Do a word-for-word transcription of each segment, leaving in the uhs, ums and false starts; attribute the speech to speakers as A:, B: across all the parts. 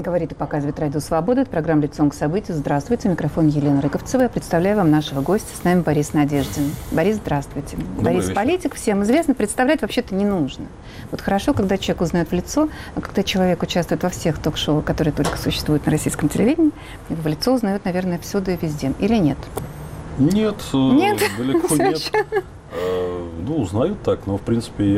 A: Говорит и показывает Радио Свобода. Это программа «Лицом к событию». Здравствуйте. Микрофон Елена Рыковцева. Я представляю вам нашего гостя. С нами Борис Надеждин. Борис, здравствуйте.
B: Добрый
A: Борис
B: вечер.
A: политик, всем известно. Представлять вообще-то не нужно. Вот хорошо, когда человек узнает в лицо, а когда человек участвует во всех ток-шоу, которые только существуют на российском телевидении, его в лицо узнают, наверное, всюду и везде. Или нет?
B: Нет,
A: Нет?
B: далеко нет. Ну, узнают так, но, в принципе,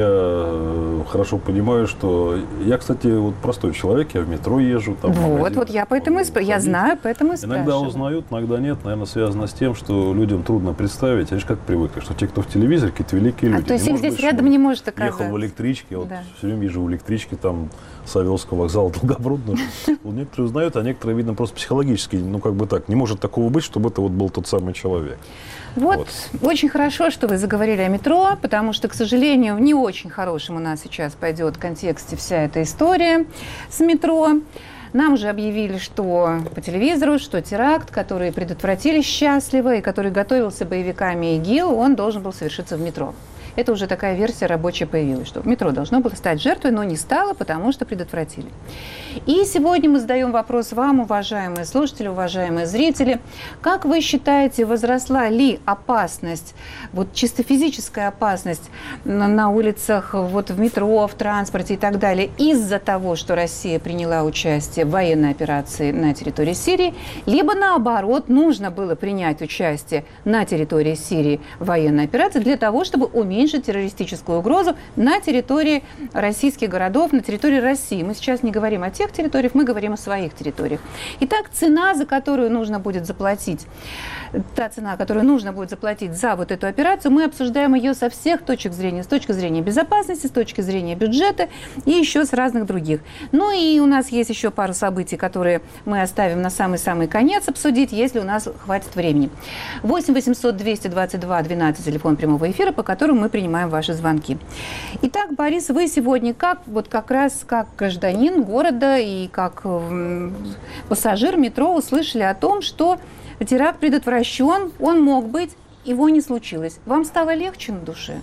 B: я хорошо понимаю, что... Я, кстати, вот простой человек, я в метро езжу. Там
A: вот, вот я поэтому и спрашиваю. Я знаю, поэтому и спрашиваю.
B: Иногда узнают, иногда нет. Наверное, связано с тем, что людям трудно представить. Они же как привыкли, что те, кто в телевизоре, какие-то великие люди.
A: А то есть
B: не
A: их здесь
B: быть,
A: рядом не может оказаться.
B: Ехал в электричке, вот
A: Да.
B: все время езжу в электричке, там, Савеловского вокзала, Долгопрудного. Некоторые узнают, а некоторые, видно, просто психологически, ну, как бы так, не может такого быть, чтобы это вот был тот самый человек.
A: Вот,
B: Вот.
A: Очень хорошо, что вы заговорили о метро, потому что, к сожалению, в не очень хорошем у нас сейчас пойдет в контексте вся эта история с метро. Нам уже объявили, что по телевизору, что теракт, который предотвратили счастливо и который готовился боевиками ИГИЛ, он должен был совершиться в метро. Это уже такая версия рабочая появилась, что метро должно было стать жертвой, но не стало, потому что предотвратили. И сегодня мы задаем вопрос вам, уважаемые слушатели, уважаемые зрители. Как вы считаете, возросла ли опасность, вот чисто физическая опасность на, на улицах, вот в метро, в транспорте и так далее, из-за того, что Россия приняла участие в военной операции на территории Сирии, либо наоборот, нужно было принять участие на территории Сирии в военной операции для того, чтобы уменьшить террористическую угрозу на территории российских городов, на территории России. Мы сейчас не говорим о тех территориях, мы говорим о своих территориях. Итак, цена, за которую нужно будет заплатить, та цена, которую нужно будет заплатить за вот эту операцию, мы обсуждаем ее со всех точек зрения, с точки зрения безопасности, с точки зрения бюджета и еще с разных других. Ну и у нас есть еще пару событий, которые мы оставим на самый-самый конец обсудить, если у нас хватит времени. восемь восемьсот двести двадцать два двенадцать, телефон прямого эфира, по которому мы принимаем ваши звонки. Итак, Борис, вы сегодня как, вот как раз как гражданин города и как э, пассажир метро услышали о том, что теракт предотвращен, он мог быть, его не случилось. Вам стало легче на душе?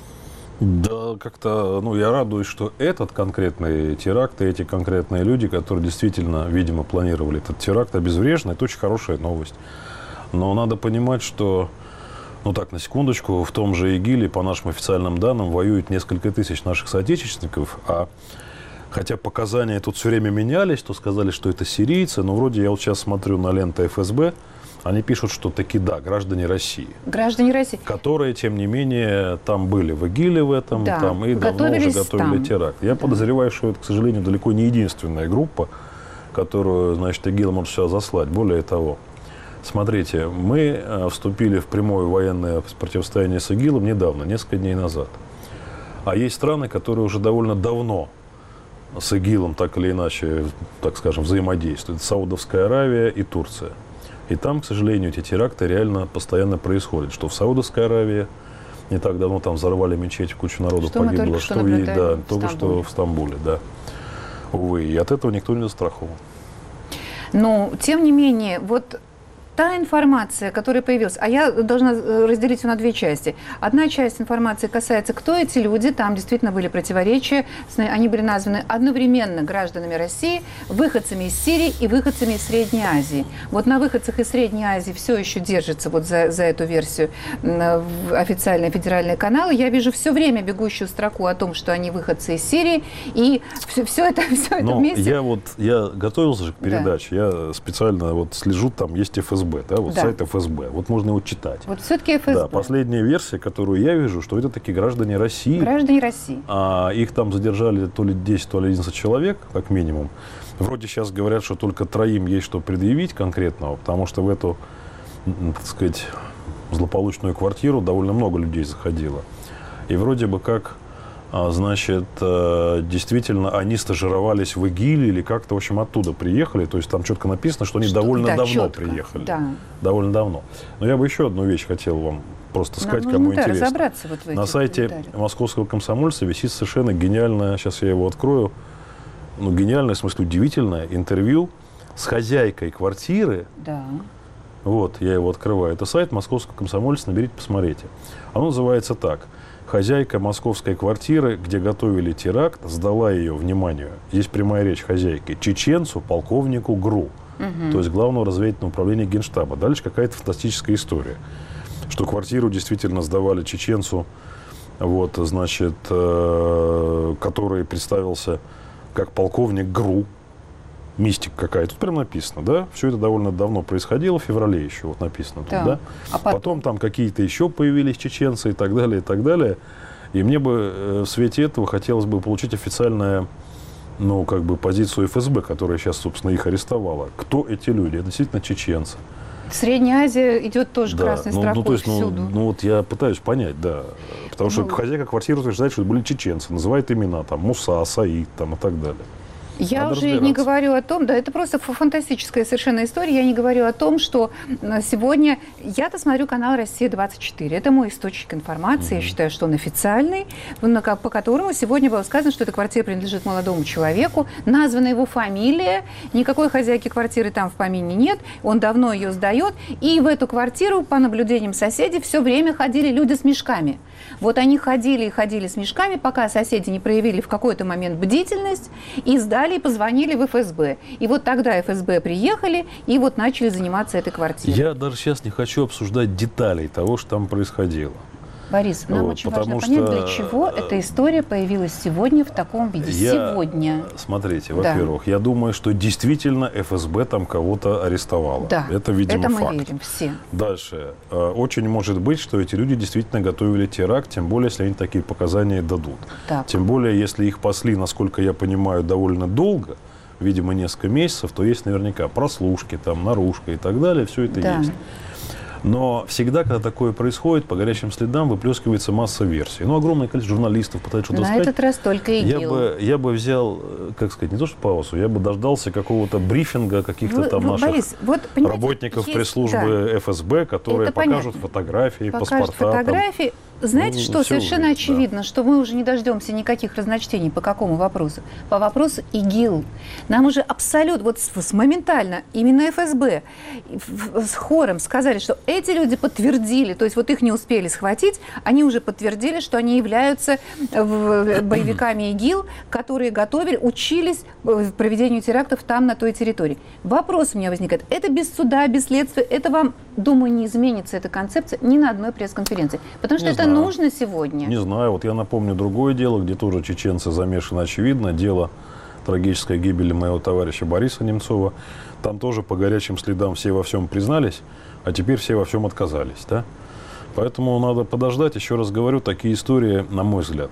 B: Да, как-то, ну, я радуюсь, что этот конкретный теракт и эти конкретные люди, которые действительно, видимо, планировали этот теракт, обезврежены. Это очень хорошая новость. Но надо понимать, что, ну так, на секундочку, в том же ИГИЛе, по нашим официальным данным, воюют несколько тысяч наших соотечественников, а хотя показания тут все время менялись, то сказали, что это сирийцы, но вроде я вот сейчас смотрю на ленты эф эс бэ, они пишут, что таки да, граждане России.
A: Граждане России.
B: Которые, тем не менее, там были в ИГИЛе в этом,
A: Да,
B: там, и давно уже готовили
A: там.
B: теракт. Я
A: Да.
B: подозреваю, что это, к сожалению, далеко не единственная группа, которую, значит, ИГИЛ может сейчас заслать. Более того, смотрите, мы вступили в прямое военное противостояние с ИГИЛом недавно, несколько дней назад. А есть страны, которые уже довольно давно с ИГИЛом так или иначе, так скажем, взаимодействуют. Это Саудовская Аравия и Турция. И там, к сожалению, эти теракты реально постоянно происходят. Что в Саудовской Аравии не так давно там взорвали мечеть, куча народу
A: что
B: погибло,
A: что,
B: что в, да,
A: в
B: только что в Стамбуле, да. Увы, и от этого никто не застрахован.
A: Но, тем не менее, вот та информация, которая появилась, а я должна разделить ее на две части. Одна часть информации касается, кто эти люди, там действительно были противоречия, они были названы одновременно гражданами России, выходцами из Сирии и выходцами из Средней Азии. Вот на выходцах из Средней Азии все еще держится вот за, за эту версию официальные федеральные каналы. Я вижу все время бегущую строку о том, что они выходцы из Сирии, и все, все это, все это вместе.
B: Я вот, я готовился же к передаче, да. Я специально вот слежу, там есть эф эс бэ. Да, вот да. Сайт эф эс бэ. Вот можно его читать.
A: Вот все-таки эф эс бэ.
B: Да, последняя версия, которую я вижу, что это такие граждане России.
A: Граждане России.
B: А их там задержали то ли десять, то ли одиннадцать человек, как минимум. Вроде сейчас говорят, что только троим есть что предъявить конкретного, потому что в эту, так сказать, злополучную квартиру довольно много людей заходило. И вроде бы как, значит, действительно, они стажировались в ИГИЛе или как-то, в общем, оттуда приехали. То есть там четко написано, что они что? довольно да, давно четко. приехали. Да. Довольно давно. Но я бы еще одну вещь хотел вам просто сказать, Нам кому нужно, да, интересно.
A: Разобраться вот в этих
B: На сайте Московского комсомольца висит совершенно гениальное, сейчас я его открою, ну, гениальное, в смысле, удивительное интервью с хозяйкой квартиры.
A: Да.
B: Вот, я его открываю. Это сайт Московского комсомольца, наберите, посмотрите. Оно называется так. хозяйка московской квартиры, где готовили теракт, сдала ее, вниманию, здесь прямая речь хозяйки, чеченцу, полковнику ГРУ, угу. то есть Главного разведывательного управления Генштаба. Дальше какая-то фантастическая история, что квартиру действительно сдавали чеченцу, вот, значит, э, который представился как полковник ГРУ. Мистика какая-то. Тут прям написано, да? Все это довольно давно происходило, в феврале еще вот написано тут, да? да? А потом... потом там какие-то еще появились чеченцы и так далее, и так далее. И мне бы э, в свете этого хотелось бы получить официальную, ну, как бы позицию эф эс бэ, которая сейчас, собственно, их арестовала. Кто эти люди? Это действительно чеченцы.
A: Средняя Азия идет тоже
B: да.
A: красной
B: ну,
A: строкой
B: ну, то есть,
A: всюду.
B: Ну, ну, вот я пытаюсь понять, да. Потому что ну... хозяйка квартиры утверждает, что это были чеченцы. Называет имена, там, Муса, Саид, там, и так далее.
A: Я Надо уже не говорю о том, да, это просто фантастическая совершенно история. Я не говорю о том, что сегодня... Я-то смотрю канал «Россия двадцать четыре». Это мой источник информации. Mm-hmm. Я считаю, что он официальный, по которому сегодня было сказано, что эта квартира принадлежит молодому человеку. Названа его фамилия. Никакой хозяйки квартиры там в помине нет. Он давно ее сдает. И в эту квартиру, по наблюдениям соседей, все время ходили люди с мешками. Вот они ходили и ходили с мешками, пока соседи не проявили в какой-то момент бдительность и сдали, и позвонили в эф эс бэ. И вот тогда эф эс бэ приехали и вот начали заниматься этой квартирой.
B: Я даже сейчас не хочу обсуждать деталей того, что там происходило.
A: Борис, нам вот, очень важно понять, что... для чего эта история появилась сегодня в таком виде.
B: Я...
A: Сегодня.
B: Смотрите, во-первых, да. я думаю, что действительно эф эс бэ там кого-то арестовало.
A: Да,
B: это, видимо,
A: это мы
B: факт.
A: верим все.
B: Дальше. Очень может быть, что эти люди действительно готовили теракт, тем более, если они такие показания дадут. Так. Тем более, если их пасли, насколько я понимаю, довольно долго, видимо, несколько месяцев, то есть наверняка прослушки, там, наружка и так далее, все это да. есть. Но всегда, когда такое происходит, по горячим следам выплескивается масса версий. Ну, огромное количество журналистов пытаются что-то
A: На
B: сказать.
A: На этот раз только ИГИЛ.
B: Я бы, я бы взял, как сказать, не то что паузу, я бы дождался какого-то брифинга каких-то вы, там вы, наших Борис, вот, работников есть, пресс-службы да. эф эс бэ, которые это покажут понятно. фотографии, покажут паспорта.
A: фотографии. Там. Знаете,
B: ну,
A: что совершенно
B: увидеть,
A: очевидно,
B: да.
A: что мы уже не дождемся никаких разночтений по какому вопросу. По вопросу ИГИЛ. Нам уже абсолютно, вот с, с, моментально, именно эф эс бэ с хором сказали, что эти люди подтвердили, то есть вот их не успели схватить, они уже подтвердили, что они являются боевиками ИГИЛ, которые готовили, учились в проведению терактов там, на той территории. Вопрос у меня возникает. Это без суда, без следствия, это вам, думаю, не изменится эта концепция ни на одной пресс-конференции. Потому что не это знаю. нужно сегодня.
B: Не знаю. Вот я напомню другое дело, где тоже чеченцы замешаны, очевидно. Дело трагической гибели моего товарища Бориса Немцова. Там тоже по горячим следам все во всем признались, а теперь все во всем отказались. Да? Поэтому надо подождать. Еще раз говорю, такие истории, на мой взгляд,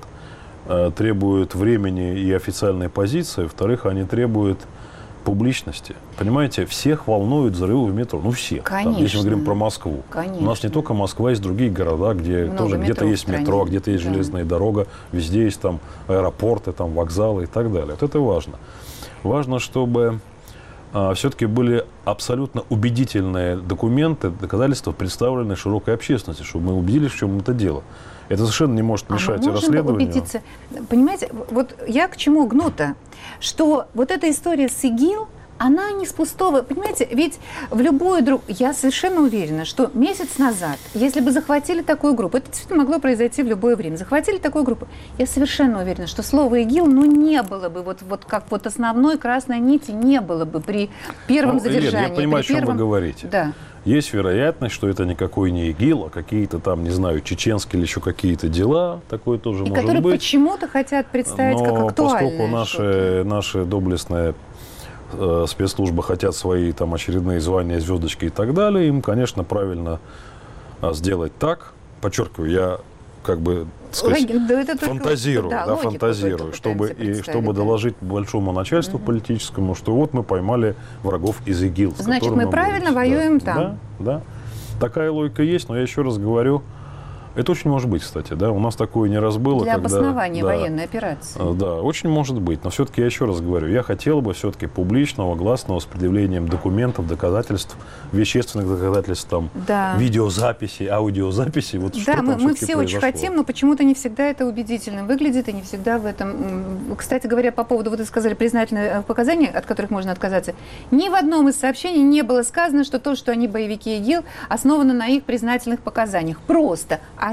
B: требуют времени и официальной позиции. Во-вторых, они требуют публичности. Понимаете, всех волнуют взрывы в метро. Ну, всех.
A: Конечно.
B: Там, если мы говорим про Москву.
A: Конечно.
B: У нас не только Москва, есть другие города, где
A: много
B: тоже где-то есть метро, где-то есть
A: да.
B: железная дорога, везде есть там аэропорты, там вокзалы и так далее. Вот это важно. Важно, чтобы а, все-таки были абсолютно убедительные документы, доказательства, представленные широкой общественности, чтобы мы убедились, в чем это дело. Это совершенно не может мешать
A: а
B: расследованию.
A: Убедиться. Понимаете, вот я к чему гну-то, что вот эта история с ИГИЛ, она не с пустого. Понимаете, ведь в любую другую... Я совершенно уверена, что месяц назад, если бы захватили такую группу, это действительно могло произойти в любое время, захватили такую группу, я совершенно уверена, что слово ИГИЛ, ну, не было бы, вот, вот как вот основной красной нити не было бы при первом
B: ну,
A: задержании.
B: Елена, я понимаю, о чем
A: первом...
B: вы говорите.
A: Да.
B: Есть вероятность, что это никакой не ИГИЛ, а какие-то там, не знаю, чеченские или еще какие-то дела. Такое тоже
A: и
B: может
A: которые
B: быть.
A: Почему-то хотят представить
B: но
A: как актуальное.
B: Поскольку наши, наши доблестные э, спецслужбы хотят свои там очередные звания, звездочки и так далее, им, конечно, правильно э, сделать так. Подчеркиваю, я как бы, так сказать, Логи... да, это фантазирую, да, да, фантазирую, чтобы, и, чтобы да. доложить большому начальству угу. политическому, что вот мы поймали врагов из ИГИЛ.
A: Значит, мы, мы правильно воюем
B: да,
A: там.
B: Да, да. Такая логика есть, но я еще раз говорю, это очень может быть, кстати, да, у нас такое не раз было.
A: Для
B: когда,
A: обоснования
B: да,
A: военной операции.
B: Да, очень может быть, но все-таки я еще раз говорю, я хотел бы все-таки публичного, гласного, с предъявлением документов, доказательств, вещественных доказательств, там,
A: да.
B: видеозаписи, аудиозаписи, вот
A: да,
B: что
A: мы,
B: там
A: мы все
B: произошло.
A: очень хотим, но почему-то не всегда это убедительно выглядит, и не всегда в этом... Кстати говоря, по поводу, вот вы сказали, признательные показания, от которых можно отказаться, ни в одном из сообщений не было сказано, что то, что они боевики ИГИЛ, основано на их признательных показаниях. Просто они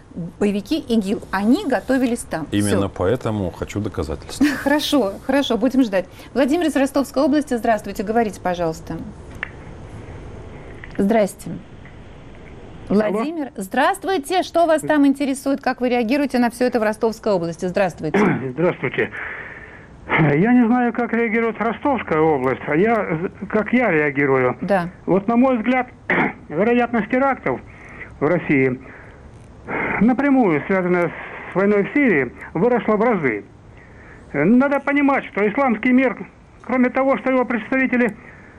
A: боевики ИГИЛ. Они готовились там.
B: Именно
A: Всё.
B: Поэтому хочу доказательства.
A: Хорошо, хорошо, будем ждать. Владимир из Ростовской области, здравствуйте, говорите, пожалуйста. Здрасте. Владимир, Алло. Здравствуйте. Что вас там интересует? Как вы реагируете на все это в Ростовской области? Здравствуйте.
C: Здравствуйте. Я не знаю, как реагирует Ростовская область, а я, как я реагирую.
A: Да.
C: Вот, на мой взгляд, вероятность терактов в России, напрямую связанная с войной в Сирии, выросла в разы. Надо понимать, что исламский мир, кроме того, что его представители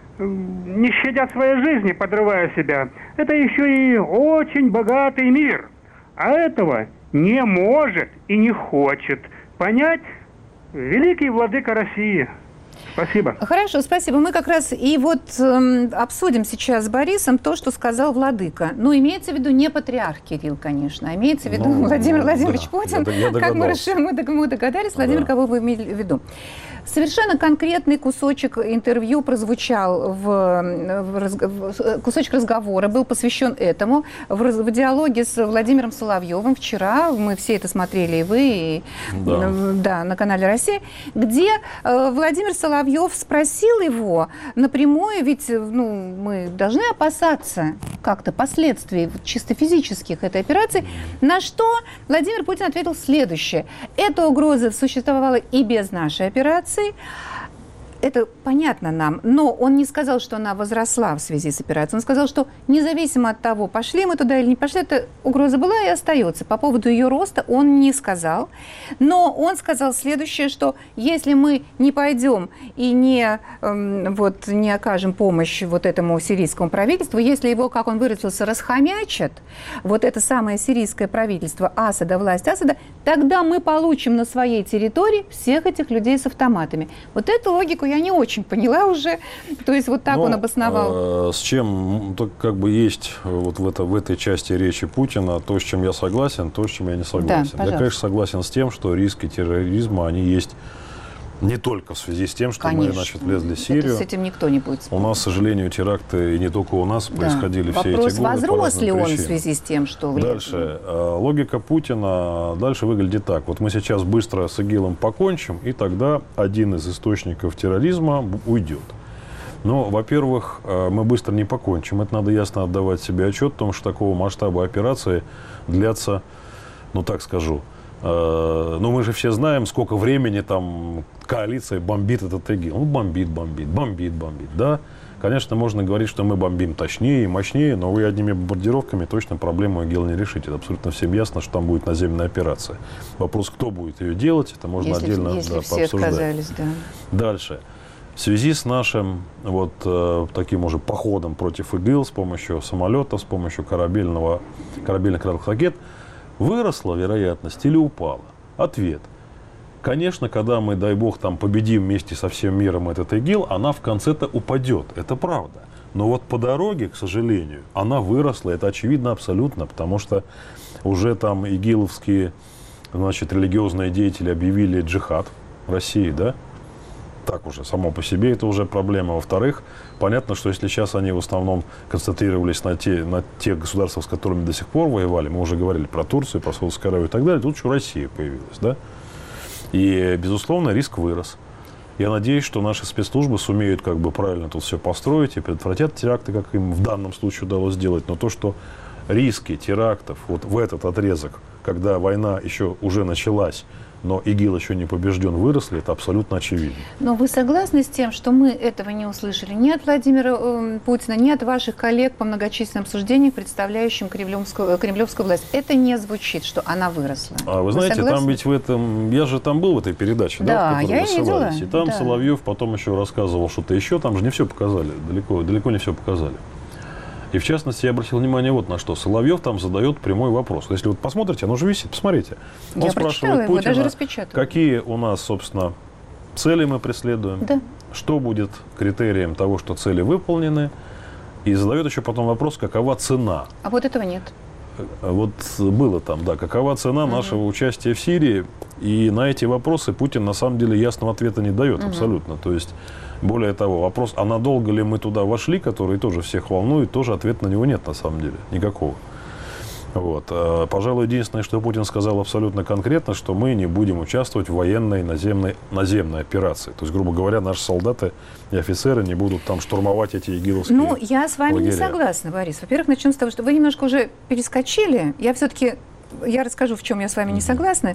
C: не щадят своей жизни, подрывая себя, это еще и очень богатый мир. А этого не может и не хочет понять великий владыка России. Спасибо.
A: Хорошо, спасибо. Мы как раз и вот э, обсудим сейчас с Борисом то, что сказал владыка. Ну, имеется в виду не патриарх Кирилл, конечно, а имеется в виду ну, Владимир Владимирович да, Путин. Я, я как мы, решили, мы догадались, Владимир, да. Кого вы имели в виду? Совершенно конкретный кусочек интервью прозвучал, в, в, в кусочек разговора был посвящен этому в, в диалоге с Владимиром Соловьевым вчера, мы все это смотрели, и вы, и, да. Да, на канале «Россия», где э, Владимир Соловьев спросил его напрямую, ведь ну, мы должны опасаться как-то последствий чисто физических этой операции, на что Владимир Путин ответил следующее. Эта угроза существовала и без нашей операции. Это понятно нам, но он не сказал, что она возросла в связи с операцией. Он сказал, что независимо от того, пошли мы туда или не пошли, эта угроза была и остается. По поводу ее роста он не сказал. Но он сказал следующее, что если мы не пойдем и не, эм, вот, не окажем помощь вот этому сирийскому правительству, если его, как он выразился, расхомячат, вот это самое сирийское правительство Асада, власть Асада, тогда мы получим на своей территории всех этих людей с автоматами. Вот эту логику я не очень поняла уже. То есть вот так ну, он обосновал.
B: Э, с чем то, как бы есть вот в, это, в этой части речи Путина то, с чем я согласен, то, с чем я не согласен. Да, я, конечно, согласен с тем, что риски терроризма, они есть не только в связи с тем, что конечно. мы, значит, влезли в Сирию.
A: Это с этим никто не будет спорить.
B: У нас, к сожалению, теракты, и не только у нас, да. происходили
A: Вопрос,
B: все эти годы.
A: Вопрос, возрос ли он
B: причинам.
A: в связи с тем, что...
B: Дальше. Э, логика Путина дальше выглядит так. Вот мы сейчас быстро с ИГИЛом покончим, и тогда один из источников терроризма уйдет. Но, во-первых, э, мы быстро не покончим. Это надо ясно отдавать себе отчет, потому что такого масштаба операции длятся, ну так скажу, ну, мы же все знаем, сколько времени там коалиция бомбит этот ИГИЛ. Ну, бомбит, бомбит, бомбит, бомбит, да. Конечно, можно говорить, что мы бомбим точнее и мощнее, но вы одними бомбардировками точно проблему ИГИЛ не решите. Это абсолютно всем ясно, что там будет наземная операция. Вопрос, кто будет ее делать, это можно если, отдельно
A: если
B: да,
A: все
B: пообсуждать.
A: отказались, да.
B: Дальше. В связи с нашим вот э, таким уже походом против ИГИЛ с помощью самолетов, с помощью корабельного, корабельных крылатых ракет, выросла вероятность или упала? Ответ. Конечно, когда мы, дай бог, там победим вместе со всем миром этот ИГИЛ, она в конце-то упадет. Это правда. Но вот по дороге, к сожалению, она выросла. Это очевидно абсолютно, потому что уже там игиловские, значит, религиозные деятели объявили джихад в России, да? Так уже, само по себе это уже проблема. Во-вторых, понятно, что если сейчас они в основном концентрировались на, те, на тех государствах, с которыми до сих пор воевали, мы уже говорили про Турцию, про Саудовскую Аравию и так далее, тут еще Россия появилась, да? И, безусловно, риск вырос. Я надеюсь, что наши спецслужбы сумеют как бы правильно тут все построить и предотвратят теракты, как им в данном случае удалось сделать. Но то, что риски терактов вот в этот отрезок, когда война еще уже началась, но ИГИЛ еще не побежден, выросли, это абсолютно очевидно.
A: Но вы согласны с тем, что мы этого не услышали ни от Владимира э, Путина, ни от ваших коллег по многочисленным обсуждениям, представляющим кремлевскую, кремлевскую власть? Это не звучит, что она выросла.
B: А вы, вы знаете, согласны? Там ведь в этом... Я же там был в этой передаче, да,
A: да
B: в которой
A: я
B: вы ссылались. И там
A: да.
B: Соловьев потом еще рассказывал что-то еще. Там же не все показали, далеко, далеко не все показали. И в частности, я обратил внимание вот на что. Соловьев там задает прямой вопрос. Если вот посмотрите, оно же висит, посмотрите. Он
A: я
B: спрашивает
A: его,
B: Путина,
A: даже
B: какие у нас, собственно, цели мы преследуем,
A: да.
B: что будет критерием того, что цели выполнены. И задает еще потом вопрос, какова цена.
A: А вот этого нет.
B: Вот было там, да, какова цена угу. нашего участия в Сирии. И на эти вопросы Путин на самом деле ясного ответа не дает угу. абсолютно. То есть, более того, вопрос, а надолго ли мы туда вошли, который тоже всех волнует, тоже ответа на него нет на самом деле, никакого. Вот. Пожалуй, единственное, что Путин сказал абсолютно конкретно, что мы не будем участвовать в военной наземной, наземной операции. То есть, грубо говоря, наши солдаты и офицеры не будут там штурмовать эти игиловские
A: Ну, я с вами
B: лагеря.
A: не согласна, Борис. Во-первых, начнем с того, что вы немножко уже перескочили. Я все-таки, я расскажу, в чем я с вами не согласна.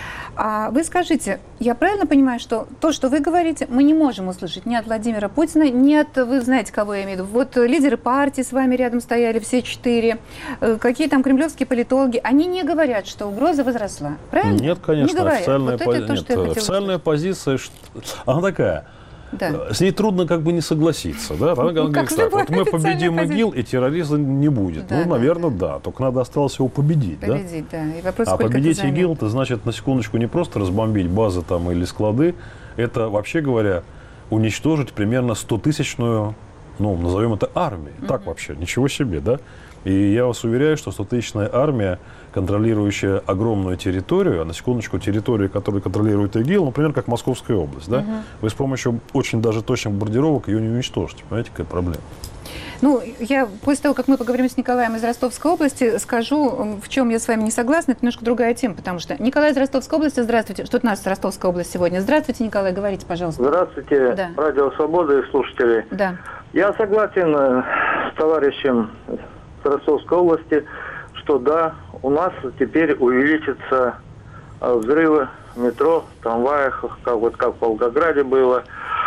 A: А вы скажите, я правильно понимаю, что то, что вы говорите, мы не можем услышать ни от Владимира Путина, ни от, вы знаете, кого я имею в виду, вот лидеры партии с вами рядом стояли, все четыре, какие там кремлевские политологи, они не говорят, что угроза возросла, правильно?
B: Нет, конечно,
A: не говорят.
B: официальная,
A: Вот
B: пози...
A: это то,
B: Нет,
A: что я хотела
B: официальная
A: услышать.
B: позиция, что... она такая.
A: Да.
B: С ней трудно как бы не согласиться. Да? Она
A: Ну,
B: говорит
A: как
B: так, вот мы
A: официальная
B: победим
A: позиция.
B: ИГИЛ, и терроризма не будет.
A: Да,
B: ну,
A: да,
B: наверное,
A: да.
B: да. Только надо осталось его победить.
A: Победить, да. И вопрос,
B: А
A: сколько
B: победить
A: это займет.
B: ИГИЛ, это значит, на секундочку, не просто разбомбить базы там или склады, это, вообще говоря, уничтожить примерно стотысячную, ну, назовем это армией. Mm-hmm. Так вообще, ничего себе, да? И я вас уверяю, что стотысячная армия, контролирующая огромную территорию, а на секундочку, территорию, которую контролирует ИГИЛ, например, как Московская область, да? Mm-hmm. Вы с помощью очень даже точных бомбардировок ее не уничтожите. Понимаете, какая проблема?
A: Ну, я после того, как мы поговорим с Николаем из Ростовской области, скажу, в чем я с вами не согласна. Это немножко другая тема, потому что Николай из Ростовской области, здравствуйте. Что у нас Ростовская область сегодня? Здравствуйте, Николай, говорите, пожалуйста.
D: Здравствуйте,
A: Да.
D: Радио Свобода и слушатели.
A: Да.
D: Я согласен э, с товарищем с Ростовской области, что да, у нас теперь увеличатся э, взрывы в метро, в трамваях, как, вот как в Волгограде было.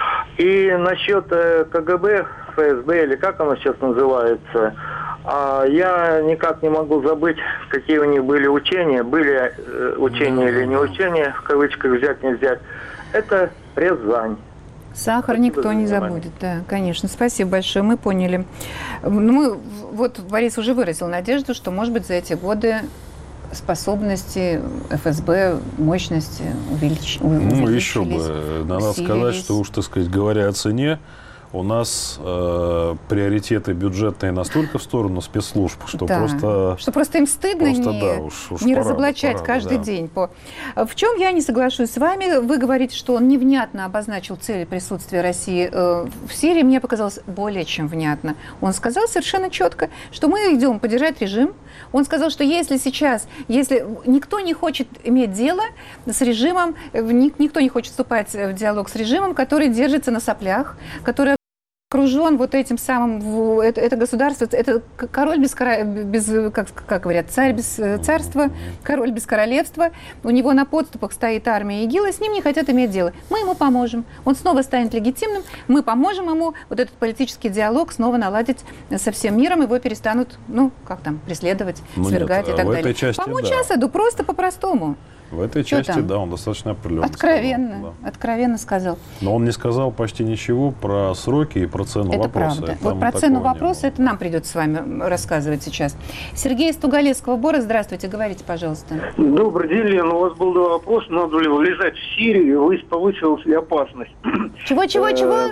D: И насчет э, КГБ, ФСБ, или как оно сейчас называется, а я никак не могу забыть, какие у них были учения, были э, учения или не учения, в кавычках взять не взять. Это Рязань.
A: Сахар
D: Спасибо
A: никто
D: за
A: не
D: внимание.
A: забудет, да, конечно. Спасибо большое, мы поняли. Ну, мы, вот Борис уже выразил надежду, что, может быть, за эти годы способности ФСБ, мощности увелич...
B: Ну, еще бы. Надо
A: усилились.
B: сказать, что уж, так сказать, говоря о цене, у нас э, приоритеты бюджетные настолько в сторону спецслужб, что
A: Да.
B: просто...
A: Что просто им стыдно
B: просто,
A: не,
B: да, уж- уж
A: не
B: пора бы,
A: разоблачать
B: пора бы,
A: каждый
B: да.
A: день. По... В чем я не соглашусь с вами? Вы говорите, что он невнятно обозначил цели присутствия России э, в Сирии. Мне показалось более чем внятно. Он сказал совершенно четко, что мы идем поддержать режим. Он сказал, что если сейчас, если никто не хочет иметь дело с режимом, ник- никто не хочет вступать в диалог с режимом, который держится на соплях, который окружен вот этим самым, в- это, это государство, это к- король без, кора- без как, как говорят, царь без э, царства, король без королевства, у него на подступах стоит армия ИГИЛа, с ним не хотят иметь дело. Мы ему поможем. Он снова станет легитимным, мы поможем ему вот этот политический диалог снова наладить со всем миром, его перестанут, ну, как там, преследовать,
B: Ну,
A: свергать
B: нет,
A: и так
B: в
A: далее.
B: этой части
A: Помочь
B: да.
A: Асаду просто по-простому.
B: В этой
A: Чё
B: части,
A: там?
B: да, он достаточно определенно
A: Откровенно,
B: сказал, да.
A: откровенно сказал.
B: Но он не сказал почти ничего про сроки и про цену
A: Это
B: вопроса.
A: правда.
B: И
A: Вот
B: там
A: про цену
B: такого не
A: вопроса
B: было.
A: это нам придется с вами рассказывать сейчас. Сергей из Тугалецкого Бора, здравствуйте, говорите, пожалуйста.
E: Добрый день, Лена. У вас был два вопроса. Надо ли влезать в Сирию, и повысилась ли опасность?
A: Чего, чего,
E: Э,
A: чего?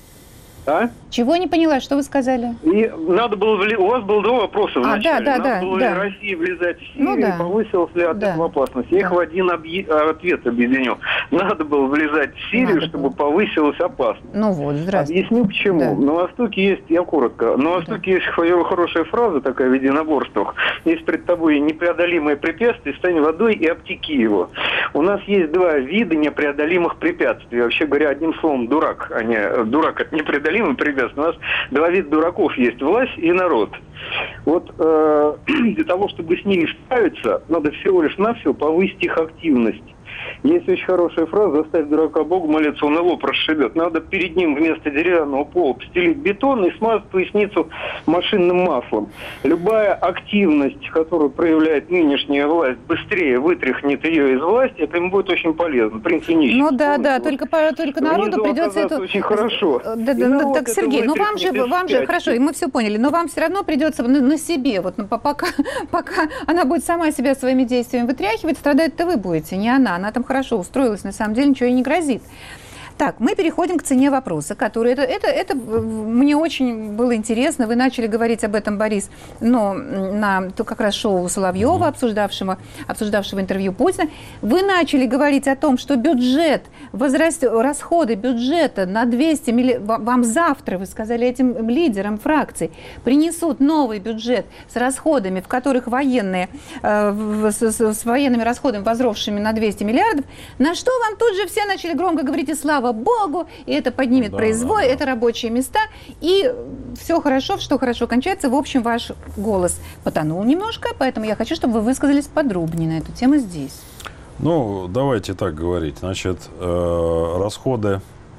E: А?
A: Чего не поняла, что вы сказали?
E: И надо было вли- У вас было два вопроса в
A: А,
E: начале.
A: да, да,
E: надо
A: да,
E: было
A: да.
E: ли России влезать в Сирию,
A: Ну да.
E: и повысилась ли от
A: Да.
E: этого опасность? Я их
A: Да.
E: в один объ- а, ответ объединю. Надо было влезать в Сирию,
A: Надо
E: чтобы
A: было.
E: повысилась опасность.
A: Ну вот, здравствуйте.
E: Объясню почему.
A: Да.
E: На Востоке есть, я коротко, на Востоке есть хо- хорошая фраза такая в единоборствах. Есть пред тобой непреодолимое препятствие, стань водой и обтеки его. У нас есть два вида непреодолимых препятствий. Вообще говоря, одним словом, дурак, а не дурак это непреодолимое препятствие. У нас два вида дураков есть: власть и народ. Вот э, для того, чтобы с ними справиться, надо всего лишь навсего повысить их активность. Есть очень хорошая фраза: заставь дурака Богу молиться, он и лоб расшибет. Надо перед ним вместо деревянного пола постелить бетон и смазать поясницу машинным маслом. Любая активность, которую проявляет нынешняя власть, быстрее вытряхнет ее из власти, это им будет очень полезно. Принц и нищий.
A: Ну да, да,
E: Помните?
A: только, по- только народу
E: Внизу
A: придется
E: оказаться
A: эту...
E: очень хорошо.
A: Да, да,
E: И
A: да,
E: народ
A: так,
E: это
A: Сергей, ну вам же,
E: вытряхнет из
A: вам же,
E: спячки.
A: хорошо, и мы все поняли, но вам все равно придется на, на себе, вот ну, по- пока, пока она будет сама себя своими действиями вытряхивать, страдать-то вы будете, не она. Она там хорошо устроилась, на самом деле ничего ей не грозит. Так, мы переходим к цене вопроса, который... Это, это, это мне очень было интересно. Вы начали говорить об этом, Борис, но на то как раз шоу Соловьева, mm-hmm. обсуждавшего, обсуждавшего интервью Путина. Вы начали говорить о том, что бюджет, возраст, расходы бюджета на двести миллиардов... Вам завтра, вы сказали этим лидерам фракций, принесут новый бюджет с расходами, в которых военные, э, с, с, с военными расходами, возросшими на двести миллиардов, на что вам тут же все начали громко говорить: и слава Богу, и это поднимет да, производство, да, да. это рабочие места, и все хорошо, что хорошо кончается. В общем, ваш голос потонул немножко, поэтому я хочу, чтобы вы высказались подробнее на эту тему здесь.
B: Ну, давайте так говорить. Значит, э, расходы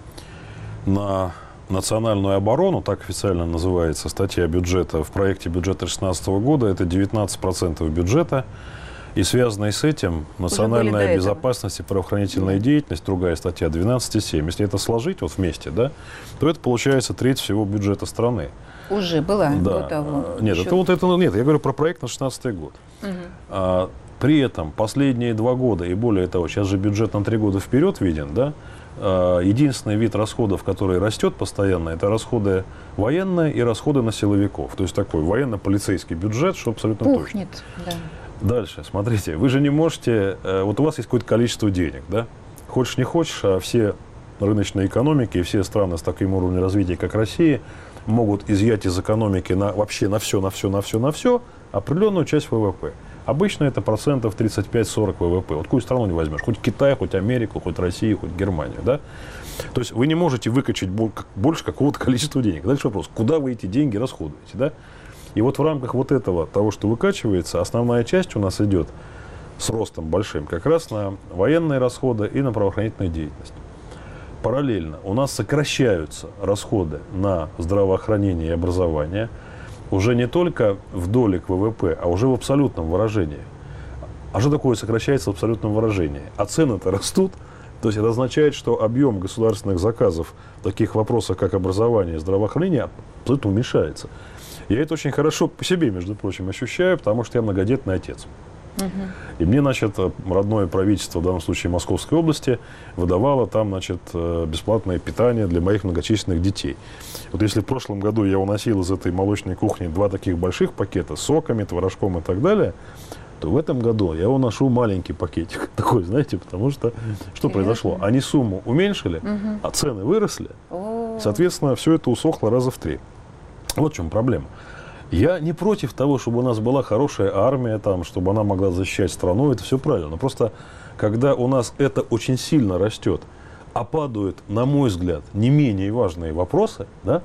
B: на национальную оборону, так официально называется статья бюджета в проекте бюджета две тысячи шестнадцатого года, это девятнадцать процентов бюджета. И связанная с этим национальная безопасность и правоохранительная да. деятельность, другая статья двенадцать целых семь. Если это сложить вот вместе, да, то это получается треть всего бюджета страны.
A: Уже была
B: да.
A: до того.
B: Нет,
A: Еще...
B: это вот это нет. Я говорю про проект на шестнадцатый год. Угу. А, при этом последние два года и более того, сейчас же бюджет на три года вперед виден, да. А, единственный вид расходов, который растет постоянно, это расходы военные и расходы на силовиков. То есть такой военно-полицейский бюджет, что абсолютно
A: Пухнет,
B: точно.
A: Да.
B: Дальше, смотрите, вы же не можете, вот у вас есть какое-то количество денег, да? Хочешь не хочешь, а все рыночные экономики и все страны с таким уровнем развития, как Россия, могут изъять из экономики на, вообще на все, на все, на все, на все определенную часть ВВП. Обычно это процентов тридцать пять сорок ВВП. Вот какую страну не возьмешь, хоть Китай, хоть Америку, хоть Россию, хоть Германию, да? То есть вы не можете выкачать больше какого-то количества денег. Дальше вопрос, куда вы эти деньги расходуете, да? И вот в рамках вот этого, того, что выкачивается, основная часть у нас идет с ростом большим как раз на военные расходы и на правоохранительную деятельность. Параллельно у нас сокращаются расходы на здравоохранение и образование уже не только в доле к ВВП, а уже в абсолютном выражении. А что такое сокращается в абсолютном выражении? А цены-то растут. То есть это означает, что объем государственных заказов в таких вопросах, как образование и здравоохранение, абсолютно уменьшается. Я это очень хорошо по себе, между прочим, ощущаю, потому что я многодетный отец. Угу. И мне, значит, родное правительство, в данном случае Московской области, выдавало там, значит, бесплатное питание для моих многочисленных детей. Вот если в прошлом году я уносил из этой молочной кухни два таких больших пакета с соками, творожком и так далее, то в этом году я уношу маленький пакетик такой, знаете, потому что что произошло? Они сумму уменьшили, угу. а цены выросли. О. Соответственно, все это усохло раза в три. Вот в чем проблема. Я не против того, чтобы у нас была хорошая армия, там, чтобы она могла защищать страну, это все правильно. Но просто, когда у нас это очень сильно растет, а падают, на мой взгляд, не менее важные вопросы, да,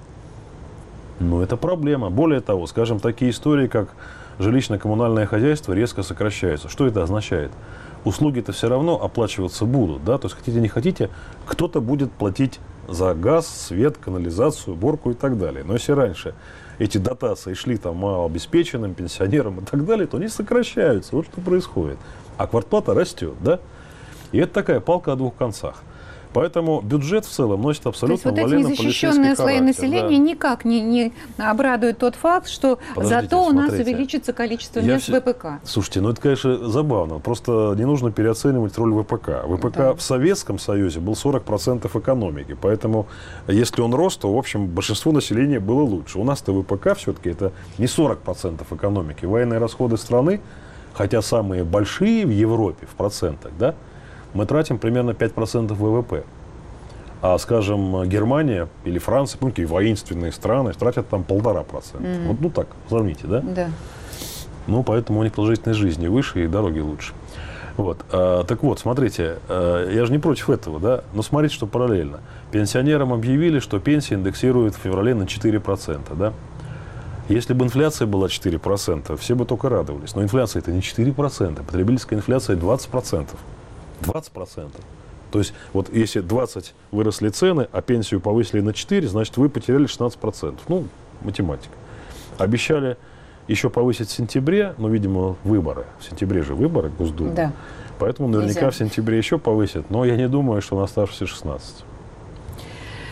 B: ну, это проблема. Более того, скажем, такие истории, как жилищно-коммунальное хозяйство, резко сокращаются. Что это означает? Услуги-то все равно оплачиваться будут, да, то есть хотите не хотите, кто-то будет платить за газ, свет, канализацию, уборку и так далее. Но если раньше эти дотации шли там малообеспеченным, пенсионерам и так далее, то они сокращаются. Вот что происходит. А квартплата растет, да? И это такая палка о двух концах. Поэтому бюджет в целом носит абсолютно военно-полицейский характер. То есть вот эти незащищенные
A: слои населения да. никак не, не обрадует тот факт, что Подождите, зато у нас смотрите. увеличится количество мест все... ВПК.
B: Слушайте, ну это, конечно, забавно. Просто не нужно переоценивать роль ВПК. ВПК да. в Советском Союзе был сорок процентов экономики. Поэтому, если он рос, то, в общем, большинство населения было лучше. У нас-то ВПК все-таки это не сорок процентов экономики. Военные расходы страны, хотя самые большие в Европе в процентах, да, мы тратим примерно пять процентов ВВП. А, скажем, Германия или Франция, помните, воинственные страны, тратят там полтора процента. Mm-hmm. Вот, ну так, сравните, да?
A: Да.
B: Ну, поэтому у них продолжительность жизни выше и дороги лучше. Вот. А, так вот, смотрите, а, я же не против этого, да? Но смотрите, что параллельно. Пенсионерам объявили, что пенсии индексируют в феврале на четыре процента, да? Если бы инфляция была четыре процента, все бы только радовались. Но инфляция это не четыре процента, потребительская инфляция двадцать процентов. двадцать процентов. То есть, вот если двадцать выросли цены, а пенсию повысили на четыре, значит, вы потеряли шестнадцать процентов. Ну, математика. Обещали еще повысить в сентябре, но, видимо, выборы. В сентябре же выборы Госдумы. Да. Поэтому наверняка Нельзя. в сентябре еще повысят. Но я не думаю, что на оставшиеся шестнадцать.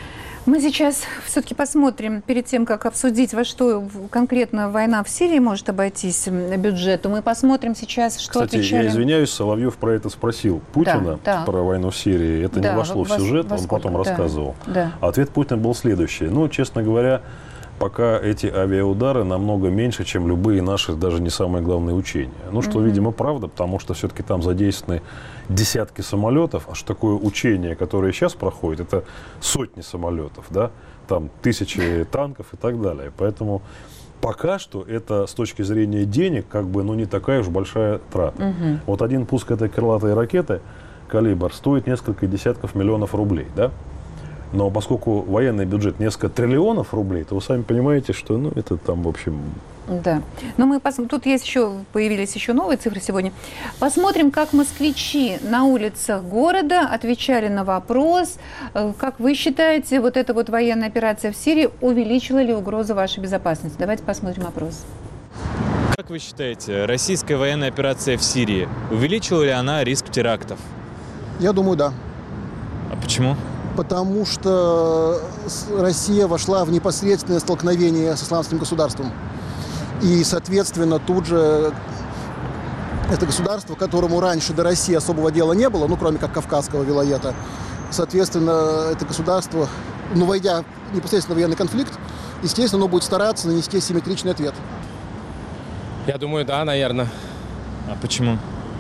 A: Мы сейчас все-таки посмотрим, перед тем, как обсудить, во что конкретно война в Сирии может обойтись бюджету, мы посмотрим сейчас, что
B: Кстати,
A: отвечали...
B: я извиняюсь, Соловьев про это спросил Путина,
A: да, да.
B: про войну в Сирии. Это
A: да,
B: не вошло
A: во,
B: в сюжет,
A: во
B: он
A: сколько?
B: потом
A: да.
B: рассказывал.
A: Да.
B: Ответ Путина был следующий. Ну, честно говоря, пока эти авиаудары намного меньше, чем любые наши, даже не самые главные учения. Ну, что, угу. видимо, правда, потому что все-таки там задействованы десятки самолетов, а что такое учение, которое сейчас проходит, это сотни самолетов, да, там тысячи танков и так далее. Поэтому пока что это с точки зрения денег, как бы, ну, не такая уж большая трата. Угу. Вот один пуск этой крылатой ракеты «Калибр» стоит несколько десятков миллионов рублей, да? Но поскольку военный бюджет несколько триллионов рублей, то вы сами понимаете, что, ну, это там, в общем...
A: Да. Но мы пос... тут есть еще, появились еще новые цифры сегодня. Посмотрим, как москвичи на улицах города отвечали на вопрос, как вы считаете, вот эта вот военная операция в Сирии увеличила ли угрозу вашей безопасности? Давайте посмотрим опрос.
F: Как вы считаете, российская военная операция в Сирии увеличила ли она риск терактов?
G: Я думаю, да.
F: А почему?
G: Потому что Россия вошла в непосредственное столкновение с исламским государством. И, соответственно, тут же это государство, которому раньше до России особого дела не было, ну, кроме как Кавказского вилоята, соответственно, это государство, ну, войдя в непосредственно военный конфликт, естественно, оно будет стараться нанести симметричный ответ.
H: Я думаю, да, наверное.
F: А почему?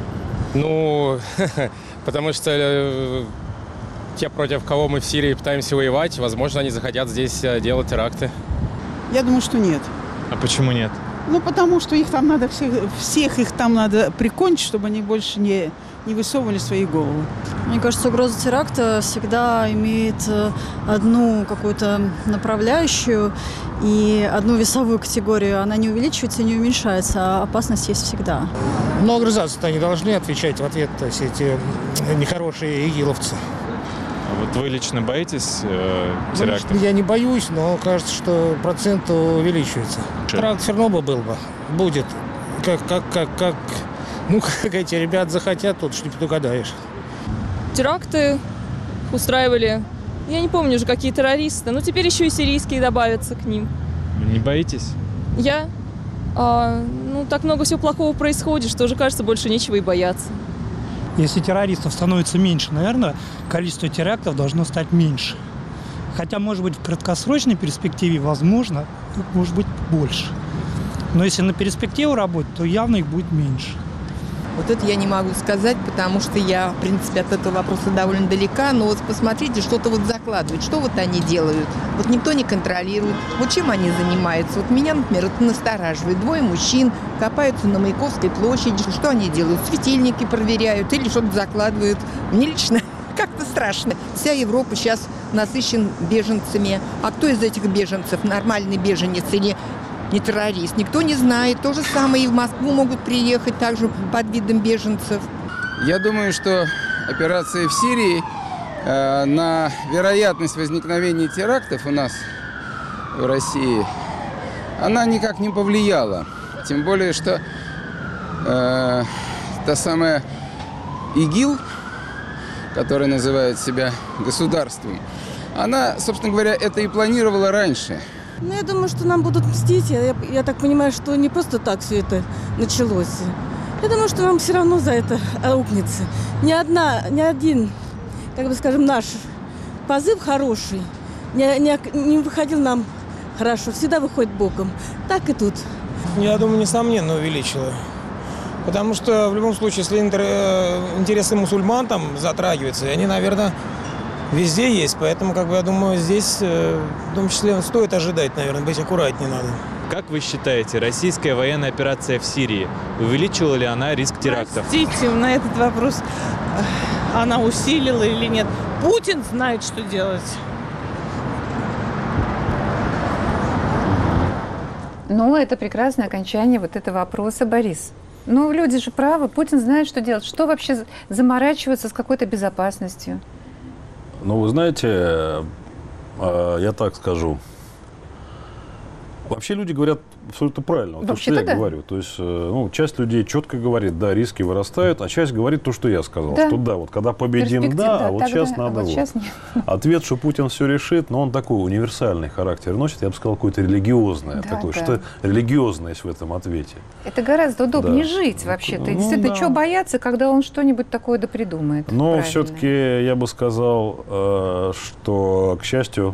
H: Ну, потому что те, против кого мы в Сирии пытаемся воевать, возможно, они захотят здесь делать теракты.
I: Я думаю, что нет.
F: А почему нет?
I: Ну, потому что их там надо, всех, всех их там надо прикончить, чтобы они больше не, не высовывали свои головы.
J: Мне кажется, угроза теракта всегда имеет одну какую-то направляющую и одну весовую категорию. Она не увеличивается и не уменьшается, а опасность есть всегда.
K: Но организации-то они должны отвечать в ответ, то есть эти нехорошие игиловцы.
F: А вот вы лично боитесь э, терактов?
K: Ну, я не боюсь, но кажется, что процент увеличивается. Теракт все равно бы был бы. Будет. Как, как, как, как, ну, как эти ребята захотят, тут ж не предугадаешь.
L: Теракты устраивали, я не помню уже, какие террористы, но теперь еще и сирийские добавятся к ним.
F: Не боитесь?
L: Я? А, ну, так много всего плохого происходит, что уже, кажется, больше нечего и бояться.
M: Если террористов становится меньше, наверное, количество терактов должно стать меньше. Хотя, может быть, в краткосрочной перспективе, возможно, может быть больше. Но если на перспективу работать, то явно их будет меньше.
N: Вот это я не могу сказать, потому что я, в принципе, от этого вопроса довольно далека. Но вот посмотрите, что-то вот закладывают. Что вот они делают? Вот никто не контролирует. Вот чем они занимаются? Вот меня, например, это настораживает. Двое мужчин копаются на Маяковской площади. Что они делают? Светильники проверяют или что-то закладывают. Мне лично как-то страшно. Вся Европа сейчас насыщена беженцами. А кто из этих беженцев нормальный беженец или не террорист? Никто не знает. То же самое и в Москву могут приехать также под видом беженцев.
O: Я думаю, что операция в Сирии э, на вероятность возникновения терактов у нас в России, она никак не повлияла. Тем более, что э, та самая ИГИЛ, которая называет себя государством, она, собственно говоря, это и планировала раньше.
P: Ну, я думаю, что нам будут мстить. Я, я так понимаю, что не просто так все это началось. Я думаю, что нам все равно за это аукнется. Ни одна, ни один, как бы скажем, наш позыв хороший не, не, не выходил нам хорошо. Всегда выходит боком. Так и тут.
Q: Я думаю, несомненно увеличило. Потому что в любом случае, если интересы мусульман там затрагиваются, они, наверное, везде есть. Поэтому, как бы, я думаю, здесь в том числе стоит ожидать, наверное, быть аккуратнее надо.
F: Как вы считаете, российская военная операция в Сирии увеличила ли она риск терактов?
I: Простите, на этот вопрос она усилила или нет. Путин знает, что делать.
A: Ну, это прекрасное окончание вот этого вопроса, Борис. Ну, люди же правы, Путин знает, что делать. Что вообще заморачиваться с какой-то безопасностью?
B: Ну, вы знаете, я так скажу. Вообще люди говорят абсолютно правильно, вот то, что
A: Вообще-то
B: я
A: да.
B: говорю. То есть, ну, часть людей четко говорит, да, риски вырастают, а часть говорит то, что я сказал.
A: Да.
B: Что да, вот когда победим,
A: Перспектив,
B: да,
A: да,
B: а вот
A: тогда,
B: сейчас
A: а
B: надо
A: вот
B: вот.
A: сейчас нет.
B: Ответ, что Путин все решит, но он такой универсальный характер носит, я бы сказал, какой-то религиозный.
A: Да,
B: такой,
A: да.
B: что религиозность в этом ответе.
A: Это гораздо удобнее
B: Да.
A: жить вообще-то. И
B: Ну,
A: действительно,
B: да.
A: чего бояться, когда он что-нибудь такое допридумает.
B: Но
A: правильное.
B: все-таки я бы сказал, э, что, к счастью,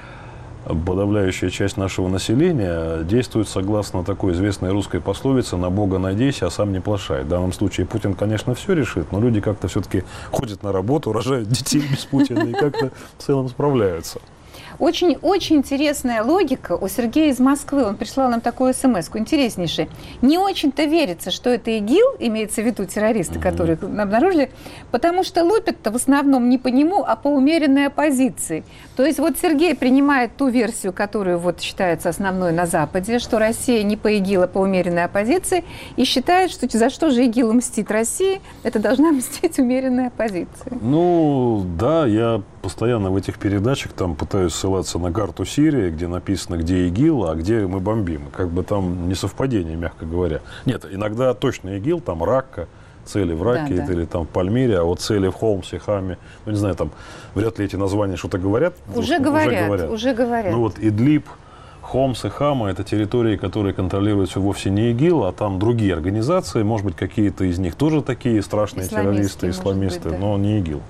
B: подавляющая часть нашего населения действует согласно такой известной русской пословице «на Бога надейся, а сам не плашай». В данном случае Путин, конечно, все решит, но люди как-то все-таки ходят на работу, рожают детей без Путина и как-то в целом справляются.
A: Очень-очень интересная логика у Сергея из Москвы. Он прислал нам такую смс-ку, интереснейшую. Не очень-то верится, что это ИГИЛ, имеется в виду террористы, mm-hmm. которые обнаружили, потому что лупят-то в основном не по нему, а по умеренной оппозиции. То есть вот Сергей принимает ту версию, которую вот считается основной на Западе, что Россия не по ИГИЛ, а по умеренной оппозиции, и считает, что за что же ИГИЛ мстит России, это должна мстить умеренная оппозиция.
B: Ну, да, я постоянно в этих передачах там пытаюсь ссылаться на карту Сирии, где написано, где ИГИЛ, а где мы бомбим. Как бы там несовпадение, мягко говоря. Нет, иногда точно ИГИЛ, там Ракка, цели в Раке,
A: Да, да.
B: или там в Пальмире, а вот цели в Холмсе, Хаме, ну, не знаю, там вряд ли эти названия что-то говорят.
A: Уже
B: Вот,
A: говорят,
B: уже говорят,
A: уже говорят.
B: Ну вот Идлиб, Хомс и Хама – это территории, которые контролируются вовсе не ИГИЛ, а там другие организации, может быть, какие-то из них тоже такие страшные террористы, исламисты,
A: быть, да.
B: но не ИГИЛ.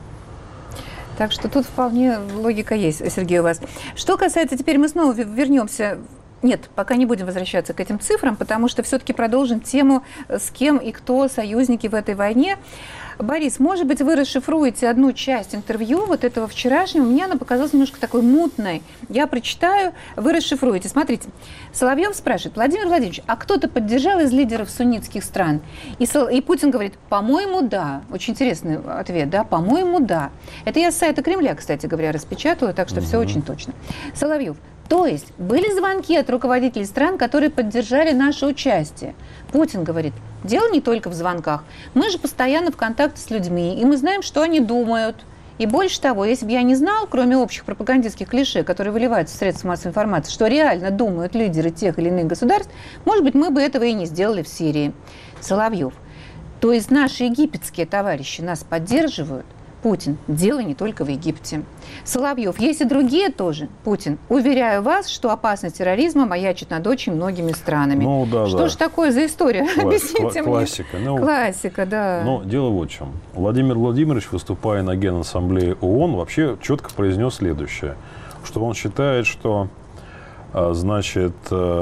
A: Так что тут вполне логика есть, Сергей, у вас. Что касается, теперь мы снова вернемся. Нет, пока не будем возвращаться к этим цифрам, потому что все-таки продолжим тему, с кем и кто союзники в этой войне. Борис, может быть, вы расшифруете одну часть интервью вот этого вчерашнего. Мне она показалась немножко такой мутной. Я прочитаю, вы расшифруете. Смотрите, Соловьев спрашивает: Владимир Владимирович, а кто-то поддержал из лидеров суннитских стран? И, Сол... и Путин говорит: по-моему, да. Очень интересный ответ, да, по-моему, да. Это я с сайта Кремля, кстати говоря, распечатала, так что угу. все очень точно. Соловьев: то есть были звонки от руководителей стран, которые поддержали наше участие. Путин говорит: дело не только в звонках. Мы же постоянно в контакте с людьми, и мы знаем, что они думают. И больше того, если бы я не знал, кроме общих пропагандистских клише, которые выливаются в средства массовой информации, что реально думают лидеры тех или иных государств, может быть, мы бы этого и не сделали в Сирии. Соловьев: то есть наши египетские товарищи нас поддерживают? Путин: дело не только в Египте. Соловьев: есть и другие тоже. Путин: уверяю вас, что опасность терроризма маячит над очень многими странами.
B: Ну, да,
A: что
B: да.
A: же такое за история?
B: Класс,
A: Объясните мне.
B: Классика. Ну,
A: Классика, да.
B: Но дело вот в чем. Владимир Владимирович, выступая на Генассамблее ООН, вообще четко произнес следующее, что он считает, что значит,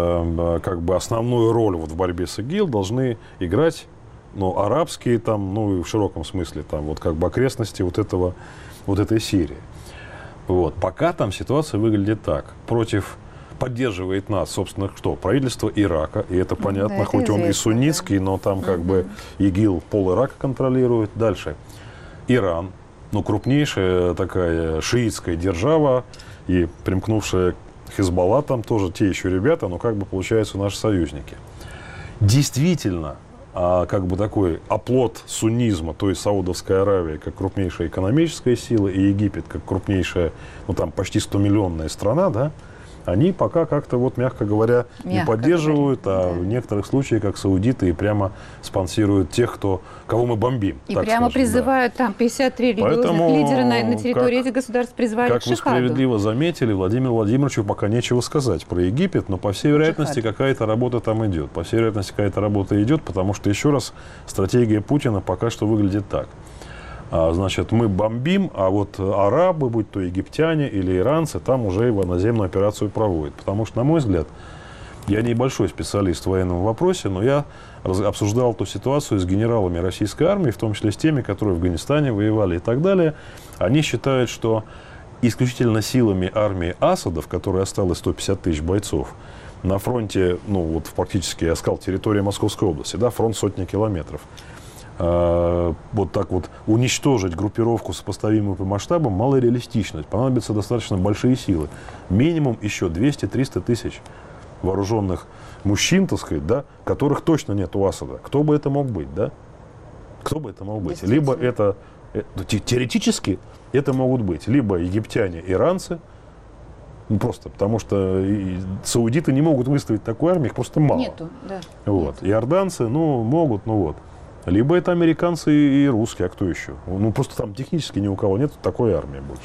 B: как бы основную роль вот в борьбе с ИГИЛ должны играть, ну, арабские там, ну, и в широком смысле, там, вот как бы окрестности вот этого, вот этой Сирии. Вот. Пока там ситуация выглядит так. Против поддерживает нас, собственно, что? Правительство Ирака, и это понятно, да, это хоть известно, он и суннитский, да. но там как угу. бы ИГИЛ пол Ирака контролирует. Дальше. Иран, ну, крупнейшая такая шиитская держава, и примкнувшая Хизбалла, там тоже те еще ребята, но как бы получаются наши союзники. Действительно, а как бы такой оплот суннизма, то есть Саудовская Аравия как крупнейшая экономическая сила и Египет как крупнейшая, ну там почти стомиллионная страна, да, они пока как-то, вот, мягко говоря, мягко не поддерживают, говоря. а да. в некоторых случаях, как саудиты, и прямо спонсируют тех, кто, кого мы бомбим.
A: И прямо скажем, призывают, да. там пятьдесят три религиозных Поэтому, лидера на, на территории как, этих государств призывали
B: как
A: к шихаду.
B: Как вы справедливо заметили, Владимиру Владимировичу пока нечего сказать про Египет, но по всей вероятности Шихад. какая-то работа там идет. По всей вероятности какая-то работа идет, потому что, еще раз, стратегия Путина пока что выглядит так. Значит, мы бомбим, а вот арабы, будь то египтяне или иранцы, там уже его наземную операцию проводят. Потому что, на мой взгляд, я небольшой специалист в военном вопросе, но я обсуждал эту ситуацию с генералами российской армии, в том числе с теми, которые в Афганистане воевали и так далее. Они считают, что исключительно силами армии Асада, в которой осталось сто пятьдесят тысяч бойцов, на фронте, ну вот практически, я сказал, территория Московской области, да, фронт сотни километров, вот так вот уничтожить группировку, сопоставимую по масштабам, малореалистично. Понадобятся достаточно большие силы. Минимум еще двести-триста тысяч вооруженных мужчин, так сказать, да, которых точно нет у Асада. Кто бы это мог быть, да? Кто бы это мог быть? Либо это, теоретически, это могут быть либо египтяне, иранцы, Ну, просто потому что саудиты не могут выставить такую армию, их просто мало.
A: Нету, да.
B: Вот. Иорданцы, ну, могут, ну вот. Либо это американцы и русские, а кто еще? Ну, просто там технически ни у кого нет такой армии больше.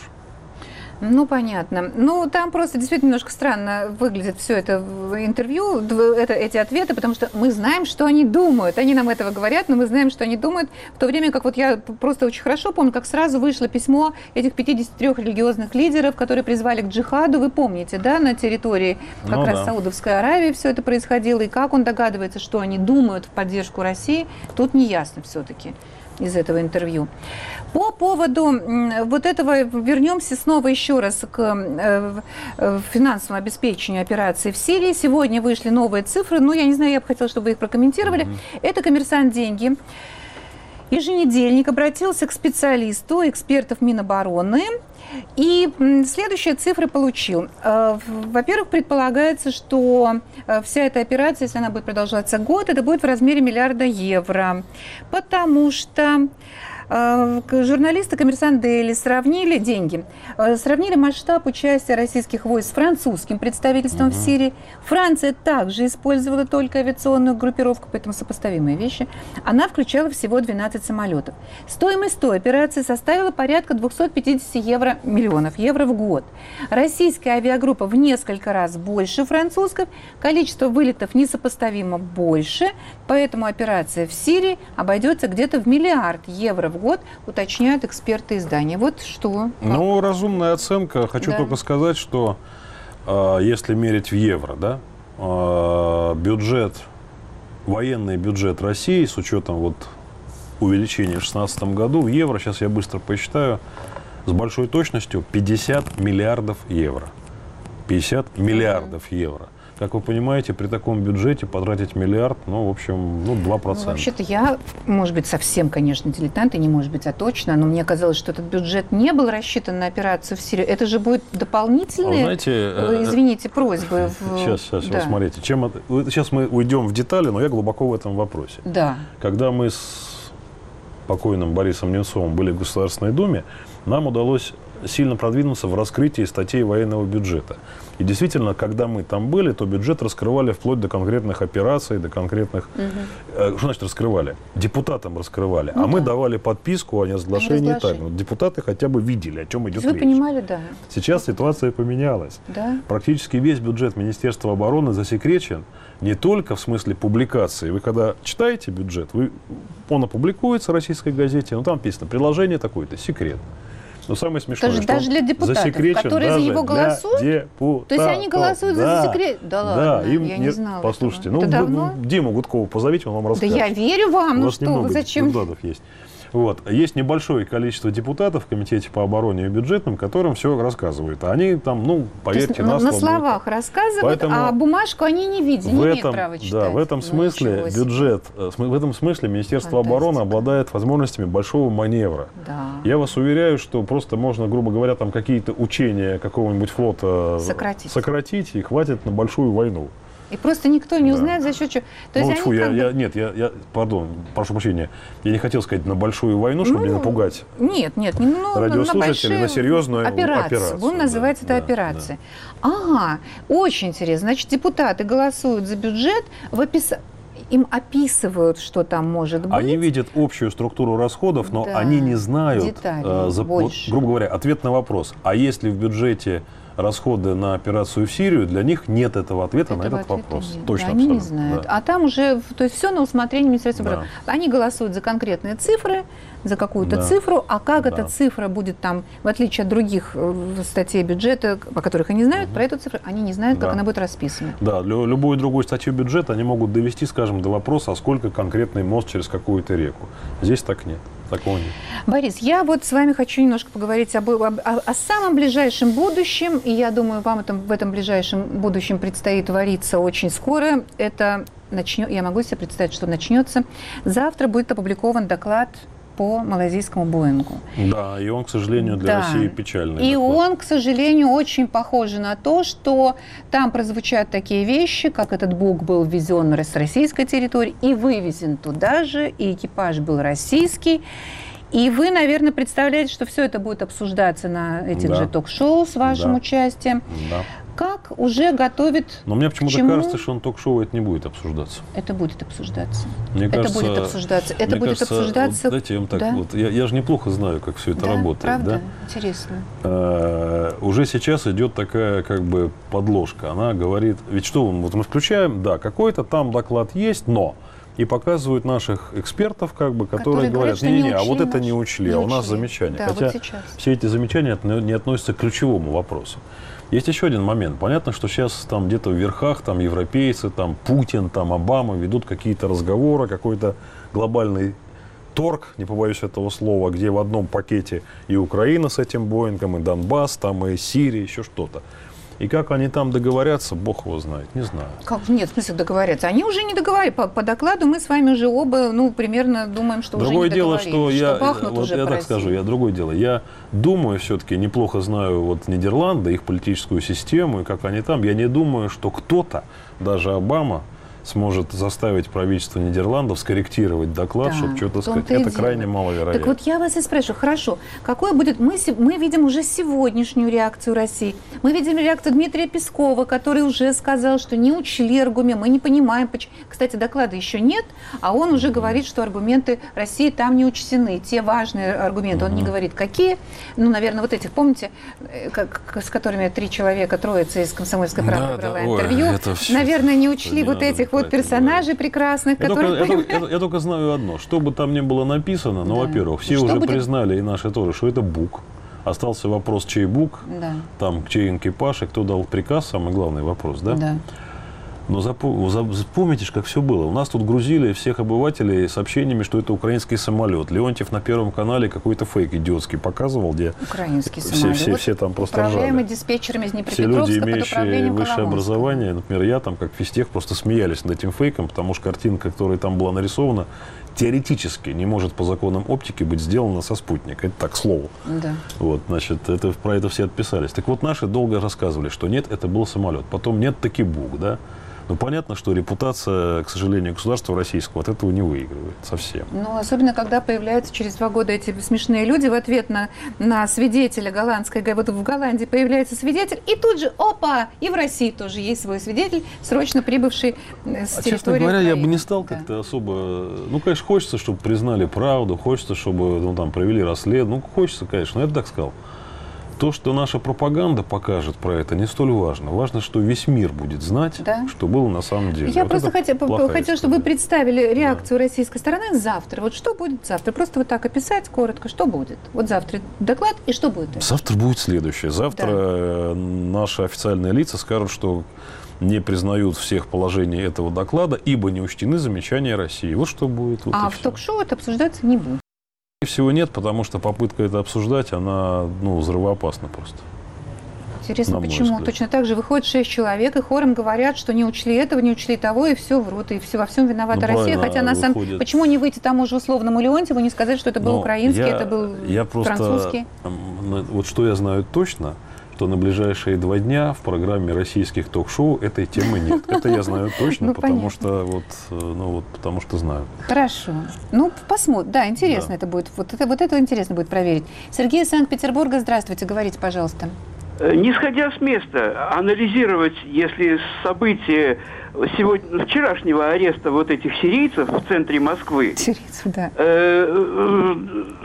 A: Ну, понятно. Ну, там просто действительно немножко странно выглядит все это в интервью, это, эти ответы, потому что мы знаем, что они думают. Они нам этого говорят, но мы знаем, что они думают. В то время как вот я просто очень хорошо помню, как сразу вышло письмо этих пятидесяти трёх религиозных лидеров, которые призвали к джихаду. Вы помните, да, на территории как
B: ну,
A: раз
B: да.
A: Саудовской Аравии все это происходило. И как он догадывается, что они думают в поддержку России, тут не ясно все-таки из этого интервью. По поводу вот этого вернемся снова еще раз к финансовому обеспечению операции в Сирии. Сегодня вышли новые цифры, ну, я не знаю, я бы хотела, чтобы вы их прокомментировали. Mm-hmm. Это «Коммерсант. Деньги». Еженедельник обратился к специалисту, экспертов Минобороны, и следующие цифры получил. Во-первых, предполагается, что вся эта операция, если она будет продолжаться год, это будет в размере миллиарда евро, потому что журналисты «Коммерсант Дейли» сравнили деньги, сравнили масштаб участия российских войск с французским представительством угу. в Сирии. Франция также использовала только авиационную группировку, поэтому сопоставимые вещи. Она включала всего двенадцать самолетов. Стоимость той операции составила порядка двести пятьдесят евро, миллионов евро в год. Российская авиагруппа в несколько раз больше французской, количество вылетов несопоставимо больше, поэтому операция в Сирии обойдется где-то в миллиард евро в год, уточняют эксперты издания. Вот что.
B: Ну, разумная оценка. Хочу да. только сказать, что э, если мерить в евро, да, э, бюджет, военный бюджет России с учетом вот увеличения в две тысячи шестнадцатом году в евро, сейчас я быстро посчитаю, с большой точностью пятьдесят миллиардов евро. пятьдесят миллиардов евро. Как вы понимаете, при таком бюджете потратить миллиард, ну, в общем, ну, два процента.
A: Ну, вообще-то я, может быть, совсем, конечно, дилетант, и не может быть, а точно, но мне казалось, что этот бюджет не был рассчитан на операцию в Сирии. Это же будет дополнительные, а, знаете, извините, просьбы. В...
B: Сейчас, сейчас,
A: да.
B: вот смотрите. Чем это... Сейчас мы уйдем в детали, но я глубоко в этом вопросе.
A: Да.
B: Когда мы с покойным Борисом Немцовым были в Государственной Думе, нам удалось сильно продвинуться в раскрытии статей военного бюджета. И действительно, когда мы там были, то бюджет раскрывали вплоть до конкретных операций, до конкретных... Угу. Э, что значит раскрывали? Депутатам раскрывали. Ну, а да. мы давали подписку о неразглашении тайны. Депутаты хотя бы видели, о чем идет
A: Вы
B: речь.
A: Вы понимали, да.
B: Сейчас ситуация поменялась.
A: Да.
B: Практически весь бюджет Министерства обороны засекречен не только в смысле публикации. Вы когда читаете бюджет, вы, он опубликуется в российской газете, но там написано приложение такое-то, секрет. Но самое смешное,
A: даже,
B: что
A: даже для депутатов, которые за него голосуют?
B: Депутатов.
A: То есть они голосуют
B: да,
A: за секрет? Да ладно,
B: да, им
A: я не
B: нет,
A: знала
B: послушайте,
A: этого.
B: ну,
A: Это
B: вы,
A: давно?
B: Диму Гудкова позовите, он вам расскажет.
A: Да я верю вам,
B: У
A: ну
B: вас
A: что
B: немного
A: вы, зачем?
B: депутатов есть. Вот. Есть небольшое количество депутатов в Комитете по обороне и бюджетным, которым все рассказывают. А они там, ну, поверьте,
A: на,
B: на
A: на словах будет. рассказывают, Поэтому а бумажку они не видят, не имеют права читать.
B: Да, в этом смысле ну, бюджет, в этом смысле Министерство обороны обладает возможностями большого маневра.
A: Да.
B: Я вас уверяю, что просто можно, грубо говоря, там какие-то учения какого-нибудь флота
A: сократить,
B: сократить и хватит на большую войну.
A: И просто никто не узнает, да. за счет чего. То
B: ну,
A: есть
B: фу,
A: они
B: я,
A: как
B: я,
A: бы...
B: нет, я, я, пардон, прошу прощения, я не хотел сказать на большую войну, чтобы ну, не напугать
A: нет, нет, не, ну,
B: радиослушателей, на, на серьезную
A: операцию. операцию. Будем да, называть это да, операцией. Да. Ага, очень интересно. Значит, депутаты голосуют за бюджет, в опис... им описывают, что там может быть.
B: Они видят общую структуру расходов, но
A: да,
B: они не знают,
A: детали,
B: э, за, вот, грубо говоря, ответ на вопрос. А если в бюджете расходы на операцию в Сирию, для них нет этого ответа этого на этот вопрос.
A: Нет.
B: Точно,
A: да, они
B: абсолютно.
A: не знают.
B: Да.
A: А там уже, то есть все на усмотрение Министерства обороны.
B: Да.
A: Они голосуют за конкретные цифры, за какую-то
B: да.
A: цифру, а как
B: да.
A: эта цифра будет там, в отличие от других статей бюджета, о которых они знают, угу. про эту цифру они не знают, как да. она будет расписана.
B: Да, лю- любую другую статью бюджета они могут довести, скажем, до вопроса, а сколько конкретный мост через какую-то реку. Здесь так нет. Такого нет.
A: Борис, я вот с вами хочу немножко поговорить об, об, о, о самом ближайшем будущем, и я думаю, вам это, в этом ближайшем будущем предстоит вариться очень скоро. Это начнет, я могу себе представить, что начнется. Завтра будет опубликован доклад по малайзийскому Боингу.
B: Да, и он, к сожалению, для
A: да.
B: России печальный.
A: И
B: доклад.
A: он, к сожалению, очень похож на то, что там прозвучат такие вещи, как этот Бук был ввезен с российской территории и вывезен туда же, и экипаж был российский. И вы, наверное, представляете, что все это будет обсуждаться на этих
B: Да.
A: же ток-шоу с вашим
B: Да.
A: участием.
B: Да.
A: Как уже готовит...
B: Но мне почему-то
A: чему?
B: кажется, что на ток-шоу это не будет обсуждаться.
A: Это будет обсуждаться.
B: Мне
A: это
B: кажется,
A: будет обсуждаться. Это
B: мне
A: будет
B: кажется,
A: обсуждаться.
B: Вот, дайте я вам так,
A: Да?
B: вот, я, я же неплохо знаю, как все это
A: Да,
B: работает.
A: правда?
B: Да?
A: Интересно.
B: Э, уже сейчас идет такая как бы подложка. Она говорит, ведь что вот мы включаем, да, какой-то там доклад есть, но и показывают наших экспертов, как бы, которые,
A: Которые
B: говорят,
A: говорят, что не
B: не-не-не, а вот
A: учли
B: это
A: наш-
B: не учли,
A: не
B: а у нас
A: учли.
B: замечания.
A: Да,
B: Хотя
A: вот сейчас.
B: все эти замечания отно- не относятся к ключевому вопросу. Есть еще один момент. Понятно, что сейчас там где-то в верхах там европейцы, там Путин, там Обама ведут какие-то разговоры, какой-то глобальный торг, не побоюсь этого слова, где в одном пакете и Украина с этим Боингом, и Донбасс, там и Сирия, еще что-то. И как они там договорятся, бог его знает, не знаю.
A: Как? Нет, в смысле договорятся. Они уже не договорились. По, по докладу мы с вами уже оба, ну, примерно думаем, что
B: Другое
A: уже не
B: дело,
A: договорились,
B: что я,
A: бахнут
B: вот
A: уже
B: я
A: по
B: так
A: России.
B: скажу, я другое дело. Я думаю, все-таки неплохо знаю вот Нидерланды, их политическую систему, и как они там. Я не думаю, что кто-то, даже Обама, сможет заставить правительство Нидерландов скорректировать доклад,
A: Да,
B: чтобы что-то
A: в том-то
B: сказать.
A: и
B: Это
A: дело.
B: крайне маловероятно.
A: Так вот я вас и спрашиваю, хорошо, какой будет, мы, се- мы видим уже сегодняшнюю реакцию России, мы видим реакцию Дмитрия Пескова, который уже сказал, что не учли аргументы, мы не понимаем, почему. Кстати, доклада еще нет, а он уже говорит, что аргументы России там не учтены, те важные аргументы, он не говорит, какие, ну, наверное, вот этих, помните, э, как, с которыми три человека, троица из «Комсомольской правды»
B: Да,
A: брала
B: да, ой,
A: интервью,
B: это всё-
A: наверное, не учли
B: не
A: вот
B: надо
A: этих вот
B: про это
A: персонажей прекрасных,
B: Я только,
A: которые...
B: я, только, я- я только знаю одно. Что бы там ни было написано, ну,
A: Да.
B: во-первых, все
A: Что
B: уже
A: будет?
B: признали, и наши тоже, что это бук. Остался вопрос, чей бук,
A: Да.
B: там, чей экипаж, и кто дал приказ, самый главный вопрос, да?
A: Да.
B: Но запо- за- запомните, ж, как все было. У нас тут грузили всех обывателей сообщениями, что это украинский самолет. Леонтьев на Первом канале какой-то фейк идиотский показывал, где
A: Украинский
B: все,
A: самолет,
B: все, все там просто
A: управляемый
B: ржали.
A: диспетчерами из
B: Все
A: Днепропетровска
B: люди,
A: под
B: имеющие
A: управлением
B: высшее
A: Коломойского.
B: образование, например, я там, как физтех, просто смеялись над этим фейком, потому что картинка, которая там была нарисована, теоретически не может по законам оптики быть сделана со спутника. Это так, к слову.
A: Да.
B: Вот, значит, это, про это все отписались. Так вот, наши долго рассказывали, что нет, это был самолет. Потом нет, таки бук, да. Ну, понятно, что репутация, к сожалению, государства российского от этого не выигрывает совсем.
A: Ну, особенно, когда появляются через два года эти смешные люди в ответ на, на свидетеля голландской, вот в Голландии появляется свидетель, и тут же, опа, и в России тоже есть свой свидетель, срочно прибывший э, с
B: А,
A: территории
B: честно говоря, я бы
A: Украины.
B: не стал как-то особо... Ну, конечно, хочется, чтобы признали правду, хочется, чтобы ну, там провели расследование. Ну, хочется, конечно, но я бы так сказал. То, что наша пропаганда покажет про это, не столь важно. Важно, что весь мир будет знать,
A: Да.
B: что было на самом деле.
A: Я
B: Вот
A: просто
B: это
A: хотела,
B: плохая
A: хотела, чтобы вы представили реакцию российской стороны завтра. Вот что будет завтра? Просто вот так описать коротко, что будет. Вот завтра доклад и что будет.
B: Завтра будет следующее. Завтра э, наши официальные лица скажут, что не признают всех положений этого доклада, ибо не учтены замечания России. Вот что будет. Вот
A: А
B: и
A: в
B: всё.
A: ток-шоу это обсуждаться не будет.
B: Скорее всего, нет, потому что попытка это обсуждать, она ну, взрывоопасна просто.
A: Интересно,
B: на мой
A: почему?
B: взгляд.
A: Точно так же выходит шесть человек и хором говорят, что не учли этого, не учли того, и все врут, и все, во всем виновата
B: Ну,
A: Россия.
B: правильно,
A: Хотя на самом
B: выходит-
A: почему не выйти тому же условному Леонтьеву, не сказать, что это был
B: Но
A: украинский,
B: я-
A: это был
B: я просто,
A: французский?
B: м, ну, Вот что я знаю точно, что на ближайшие два дня в программе российских ток-шоу этой темы нет. Это я знаю точно,
A: Ну,
B: потому
A: понятно.
B: что вот, э, ну вот, потому что знаю.
A: Хорошо. Ну, посмотрим. Да, интересно это будет. Вот это, вот это интересно будет проверить. Сергей из Санкт-Петербурга, здравствуйте, говорите, пожалуйста.
R: Не сходя с места, анализировать, если события сегодня, вчерашнего ареста вот этих сирийцев в центре Москвы
A: Сирийцев, да.
R: э,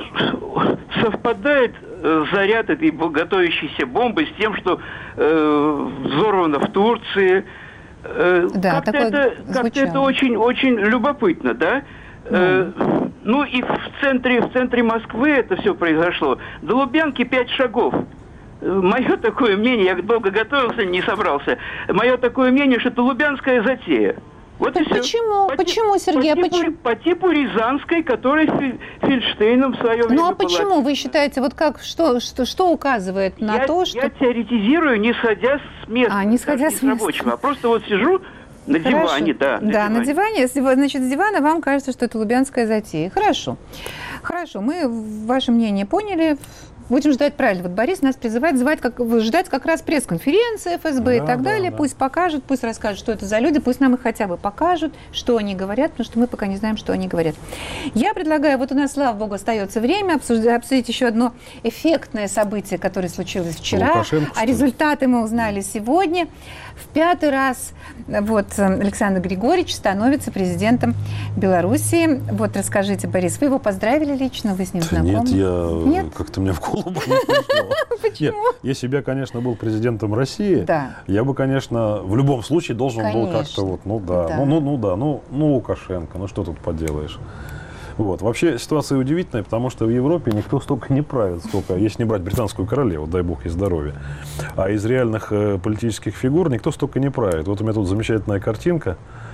R: э, совпадает э, заряд этой готовящейся бомбы с тем, что э, взорвано в Турции. Э,
A: Да,
R: как-то
A: такое
R: это, как-то
A: звучало.
R: это очень, очень любопытно, да? Э, ну и в центре, в центре Москвы это все произошло. До Лубянки пять шагов. Мое такое мнение, я долго готовился, не собрался. Мое такое мнение, что это лубянская затея. Вот и всё.
A: Почему?
R: По
A: Почему,
R: ти-
A: Сергей?
R: По
A: А
R: типу,
A: почему?
R: по типу Рязанской, которая Фи- Фельдштейном в свое время
A: Ну а
R: была.
A: почему вы считаете, вот как, что, что, что указывает на
R: я,
A: то, что...
R: я теоретизирую, не сходя с места.
A: А, не сходя
R: даже
A: с
R: не
A: места.
R: рабочего, а просто вот сижу на
A: Хорошо.
R: диване, да.
A: Да, на диване. Если вы, значит, с дивана вам кажется, что это лубянская затея. Хорошо. Хорошо, мы ваше мнение поняли. Будем ждать, правильно. Вот Борис нас призывает звать, как, ждать как раз пресс-конференции эф эс бэ да, и так да, далее. Да. Пусть покажут, пусть расскажут, что это за люди, пусть нам их хотя бы покажут, что они говорят, потому что мы пока не знаем, что они говорят. Я предлагаю, вот у нас, слава богу, остается время, обсудить, обсудить еще одно эффектное событие, которое случилось вчера, а результаты мы узнали сегодня. В пятый раз вот, Александр Григорьевич становится президентом Белоруссии. Вот расскажите, Борис, вы его поздравили лично, вы с ним знакомы?
B: Нет, я Нет? как-то мне в голову не пришло. Почему? Нет, если бы я, конечно, был президентом России, да. я бы, конечно, в любом случае должен конечно. был как-то вот, ну да, да. Ну, ну, ну да, ну, ну Лукашенко, ну что тут поделаешь. Вот. Вообще ситуация удивительная, потому что в Европе никто столько не правит, сколько, если не брать британскую королеву, дай бог ей здоровья, а из реальных э, политических фигур никто столько не правит. Вот у меня тут замечательная картинка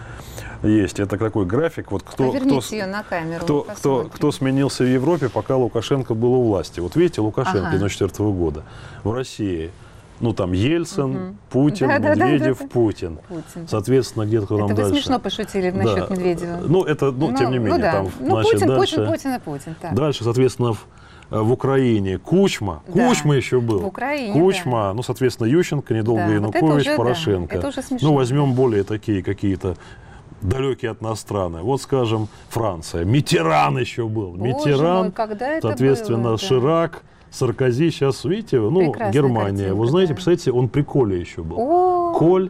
B: есть, это такой график, вот кто, кто,
A: ее на камеру,
B: кто, кто, кто сменился в Европе, пока Лукашенко был у власти. Вот видите, Лукашенко ага. девяносто четвёртого года в России. Ну, там Ельцин, угу. Путин, да, Медведев, да, да, да. Путин. Путин. Соответственно, где-то там
A: это
B: дальше.
A: Это вы смешно пошутили насчет
B: да.
A: Медведева.
B: Ну, это, ну, ну тем не менее.
A: Ну, да.
B: там,
A: ну
B: значит,
A: Путин,
B: дальше,
A: Путин, Путин и Путин. Так.
B: Дальше, соответственно, в, в Украине Кучма. Да. Кучма еще был.
A: В Украине,
B: Кучма, да. ну, соответственно, Ющенко, недолго да. Янукович, вот уже, Порошенко.
A: Да. Это уже смешно.
B: Ну, возьмем более такие какие-то далекие от нас страны. Вот, скажем, Франция. Миттеран еще был.
A: Боже
B: Миттеран,
A: мой, когда это
B: соответственно,
A: было,
B: Ширак. Да. Саркози, сейчас, видите, ну, прекрасная Германия. Картинка, вы знаете, да. представляете, он при Коле еще был. О-о-о. Коль,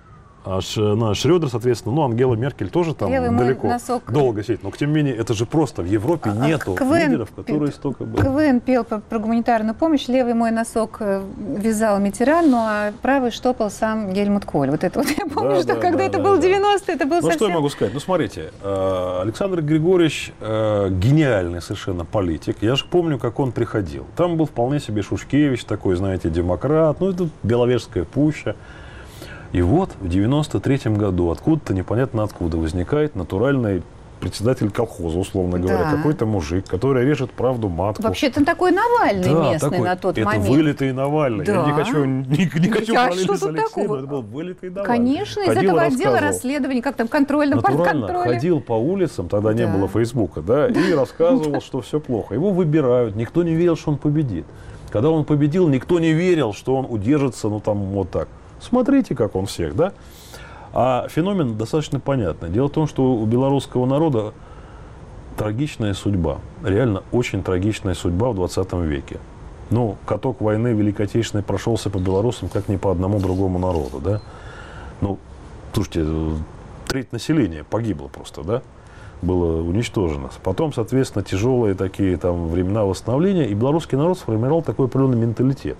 B: аж на Шрёдер, соответственно, ну, Ангела Меркель тоже там Левый далеко, носок. долго сидит. Но, тем не менее, это же просто в Европе а, нету КВН, лидеров, которые столько были.
A: КВН пел про, про гуманитарную помощь, левый мой носок вязал Миттеран, ну, а правый штопал сам Гельмут Коль. Вот это вот я помню, да, что да, когда да, это да, был да. девяностые, это был
B: ну,
A: совсем...
B: Ну, что я могу сказать? Ну, смотрите, Александр Григорьевич гениальный совершенно политик. Я же помню, как он приходил. Там был вполне себе Шушкевич, такой, знаете, демократ, ну, это Беловежская пуща. И вот в девяносто третьем году откуда-то непонятно откуда возникает натуральный председатель колхоза, условно говоря, да. какой-то мужик, который режет правду матку.
A: Вообще-то такой Навальный да, местный такой, на тот
B: это
A: момент.
B: Это вылитый Навальный.
A: Да.
B: Я не хочу, не, не хочу
A: а
B: параллели с Алексеем,
A: такого?
B: Это был вылитый Навальный.
A: Конечно, из этого отдела расследований, как там, контрольно,
B: подконтрольно. Ходил по улицам, тогда не да. было Фейсбука, да, и рассказывал, что все плохо. Его выбирают, никто не верил, что он победит. Когда он победил, никто не верил, что он удержится, ну там вот так. Смотрите, как он всех, да? А феномен достаточно понятный. Дело в том, что у белорусского народа трагичная судьба. Реально очень трагичная судьба в двадцатом веке. Ну, каток войны Великой Отечественной прошелся по белорусам, как ни по одному другому народу, да? Ну, слушайте, треть населения погибло просто, да? Было уничтожено. Потом, соответственно, тяжелые такие там времена восстановления, и белорусский народ сформировал такой определенный менталитет.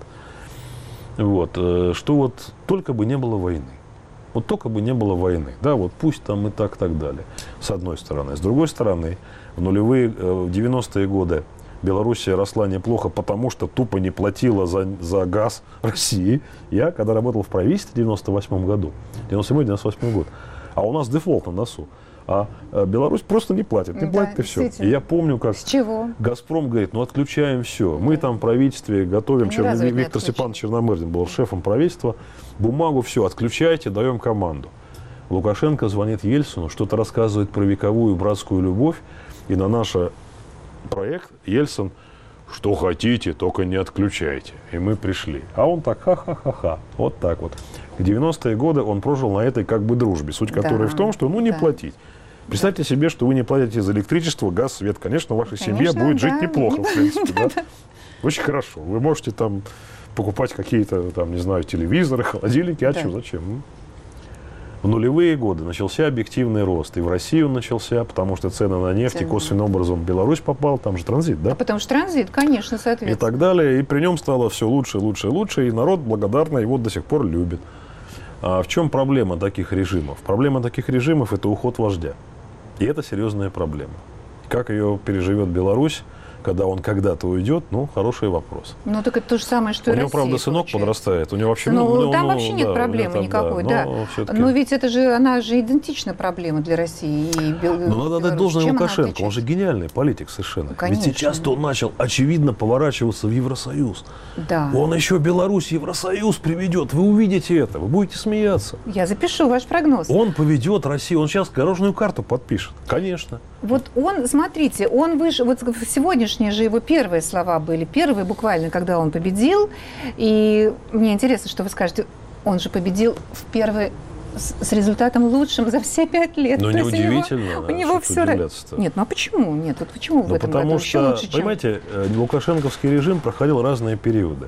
B: Вот, что вот только бы не было войны. Вот только бы не было войны. Да, вот пусть там и так, так далее. С одной стороны. С другой стороны, в нулевые, в девяностые годы Белоруссия росла неплохо, потому что тупо не платила за, за газ России. Я, когда работал в правительстве в девяносто восьмом году, девяносто седьмой девяносто восьмой год, а у нас дефолт на носу. А Беларусь просто не платит, не да, платит и все. И я помню, как Газпром говорит, ну отключаем все. Мы там в правительстве готовим, Чер... Виктор Степанович Черномырдин был шефом правительства, бумагу, все, отключайте, даем команду. Лукашенко звонит Ельцину, что-то рассказывает про вековую братскую любовь, и на наш проект Ельцин, что хотите, только не отключайте. И мы пришли. А он так, ха-ха-ха-ха, вот так вот. В девяностые годы он прожил на этой как бы дружбе, суть которой да. в том, что ну не да. платить. Представьте себе, что вы не платите за электричество, газ, свет. Конечно, ваша Конечно, семья будет да. жить неплохо, в принципе. Да? Очень хорошо. Вы можете там покупать какие-то, там, не знаю, телевизоры, холодильники. А да. что, зачем? В нулевые годы начался объективный рост. И в России он начался, потому что цены на нефть Цены. и косвенным образом в Беларусь попал. Там же транзит, да?
A: А потому что транзит, конечно, соответственно.
B: И так далее. И при нем стало все лучше, лучше, лучше. И народ благодарно его до сих пор любит. А в чем проблема таких режимов? Проблема таких режимов – это уход вождя. И это серьезная проблема. Как ее переживет Беларусь, когда он когда-то уйдет, ну, хороший вопрос.
A: Ну, так это то же самое, что и Россия.
B: У него, правда, сынок
A: получается.
B: подрастает. У него вообще,
A: ну,
B: ну,
A: там
B: ну,
A: вообще нет
B: да,
A: проблемы
B: там,
A: никакой,
B: да.
A: да.
B: Но,
A: но ведь это же, она же идентична проблема для России. И Бел...
B: Ну, надо дать должное Лукашенко. Он же гениальный политик совершенно.
A: Ну, ведь
B: сейчас-то он начал, очевидно, поворачиваться в Евросоюз.
A: Да.
B: Он еще Беларусь в Евросоюз приведет. Вы увидите это. Вы будете смеяться.
A: Я запишу ваш прогноз.
B: Он поведет Россию. Он сейчас дорожную карту подпишет. Конечно.
A: Вот он, смотрите, он вышел, вот сегодня сегодняшние же его первые слова были, первые буквально, когда он победил. И мне интересно, что вы скажете, он же победил в первый с, с результатом лучшим за все пять лет.
B: Ну, неудивительно.
A: У него, у него все... Нет, ну а почему? Нет, вот почему
B: ну,
A: в этом
B: потому
A: году
B: что,
A: лучше,
B: понимаете, чем... лукашенковский режим проходил разные периоды.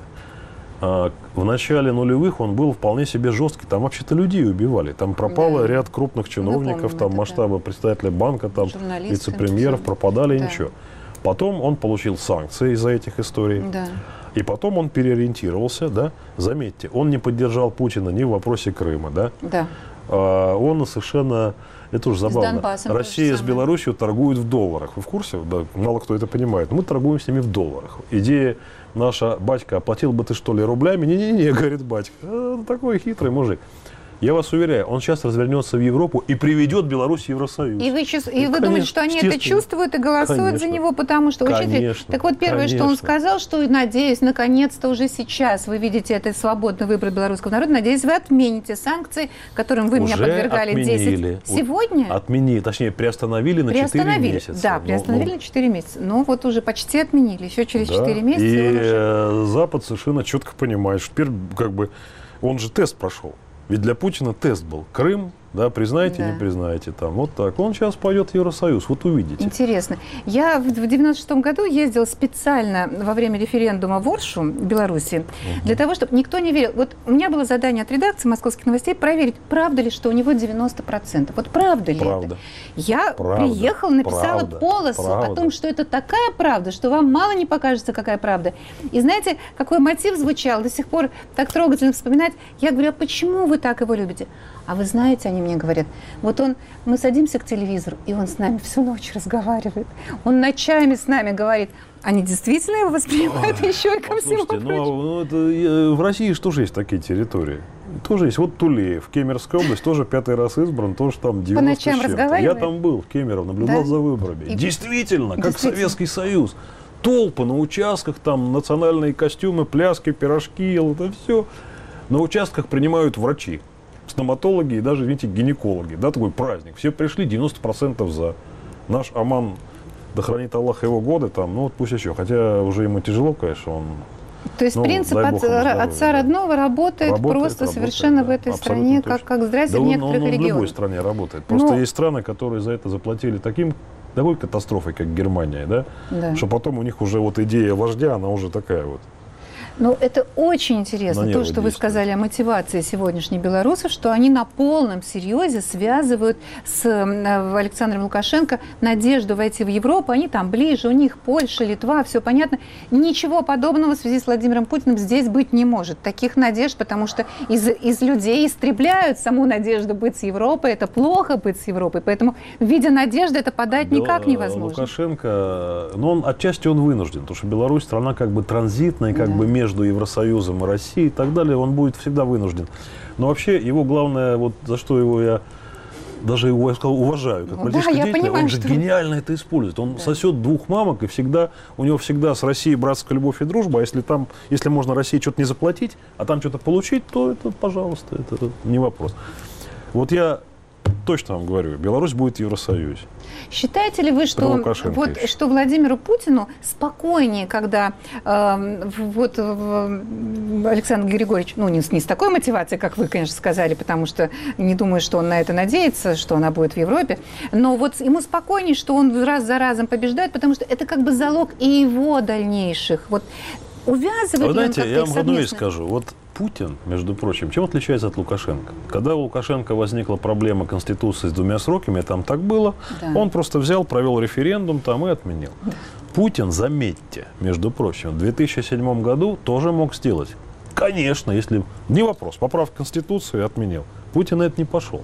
B: В начале нулевых он был вполне себе жесткий. Там вообще-то людей убивали. Там пропало да. ряд крупных чиновников, помним, там масштаба да. представителей банка, там вице-премьеров пропадали, да. ничего. Потом он получил санкции из-за этих историй. Да. И потом он переориентировался, да. Заметьте, он не поддержал Путина ни в вопросе Крыма, да. Да. А, он совершенно... Это уже забавно. Россия с Беларусью торгуют в долларах. Вы в курсе? Да, мало кто это понимает. Мы торгуем с ними в долларах. Идея наша, батька, оплатил бы ты что ли рублями? Не-не-не, говорит батька. А, такой хитрый мужик. Я вас уверяю, он сейчас развернется в Европу и приведет Беларусь в Евросоюз.
A: И вы, и и вы думаете, что они это чувствуют и голосуют конечно. за него, потому что учитель... Так вот, первое, конечно. что он сказал, что, надеюсь, наконец-то уже сейчас вы видите это свободный выбор белорусского народа, надеюсь, вы отмените санкции, которым вы уже меня подвергали
B: отменили.
A: десять. Сегодня?
B: Отменили, точнее, приостановили на четыре месяца.
A: Да, приостановили ну, на четыре месяца. Но вот уже почти отменили, еще через да. четыре месяца.
B: И
A: уже...
B: Запад совершенно четко понимает, что теперь как бы он же тест прошел. Ведь для Путина тест был. Крым, да, признаете, да. не признаете, там, вот так. Он сейчас пойдет в Евросоюз, вот увидите.
A: Интересно. Я в девяносто шестом году ездила специально во время референдума в Оршу, в Беларуси, угу. для того, чтобы никто не верил. Вот у меня было задание от редакции «Московских новостей» проверить, правда ли, что у него девяносто процентов. Вот правда ли
B: правда.
A: это? Я
B: правда.
A: приехала, написала
B: правда.
A: полосу
B: правда.
A: о том, что это такая правда, что вам мало не покажется, какая правда. И знаете, какой мотив звучал, до сих пор так трогательно вспоминать. Я говорю, а почему вы так его любите? А вы знаете, они мне говорят, вот он, мы садимся к телевизору, и он с нами всю ночь разговаривает. Он ночами с нами говорит. Они действительно его воспринимают Ой, еще и ко всему
B: прочему. Ну, ну, это, в России же тоже есть такие территории. Тоже есть. Вот Тулеев, Кемеровская область, тоже пятый раз избран, тоже там девяносто
A: По ночам разговаривает?
B: Я там был, в Кемерово, наблюдал да? за выборами. И... Действительно, как действительно. Советский Союз. Толпы на участках, там национальные костюмы, пляски, пирожки, это все. На участках принимают врачи. Стоматологи и даже, видите, гинекологи. Да, такой праздник. Все пришли, девяносто процентов за. Наш Аман, да хранит Аллах его годы, там, ну вот пусть еще. Хотя уже ему тяжело, конечно, он...
A: То есть ну, принцип от, отца родного работает, работает просто работает, совершенно да, в этой стране, как, как здрасте, да в некоторых он, он, он регионах. В любой
B: стране работает. Просто Но... есть страны, которые за это заплатили таким, такой катастрофой, как Германия, да? Да. Что потом у них уже вот идея вождя, она уже такая вот.
A: Ну, это очень интересно, то, что вы сказали о мотивации сегодняшних белорусов, что они на полном серьезе связывают с Александром Лукашенко надежду войти в Европу. Они там ближе, у них Польша, Литва, все понятно. Ничего подобного в связи с Владимиром Путиным здесь быть не может. Таких надежд, потому что из, из людей истребляют саму надежду быть с Европой. Это плохо быть с Европой. Поэтому, видя надежды, это подать Бел... никак невозможно.
B: Лукашенко, ну, он, отчасти он вынужден, потому что Беларусь страна как бы транзитная, как да. бы между между Евросоюзом и Россией и так далее, он будет всегда вынужден. Но вообще его главное, вот за что его я даже его, я сказал, уважаю, как политического
A: да,
B: деятеля,
A: понимаю,
B: он же
A: что...
B: гениально это использует. Он
A: да.
B: сосет двух мамок, и всегда, у него всегда с Россией братская любовь и дружба, а если там, если можно России что-то не заплатить, а там что-то получить, то это, пожалуйста, это, это не вопрос. Вот я точно вам говорю, Беларусь будет в Евросоюзе.
A: Считаете ли вы, что, вот, что Владимиру Путину спокойнее, когда э, вот, э, Александр Григорьевич, ну не, не с такой мотивацией, как вы, конечно, сказали, потому что не думаю, что он на это надеется, что она будет в Европе, но вот ему спокойнее, что он раз за разом побеждает, потому что это как бы залог и его дальнейших. Вот увязывает
B: Вы знаете,
A: ли он
B: я вам
A: совместно...
B: одну вещь скажу. Вот Путин, между прочим, чем отличается от Лукашенко? Когда у Лукашенко возникла проблема Конституции с двумя сроками, там так было, да. он просто взял, провел референдум там и отменил. Да. Путин, заметьте, между прочим, в две тысячи седьмом году тоже мог сделать. Конечно, если... Не вопрос, поправ Конституцию и отменил. Путин на это не пошел.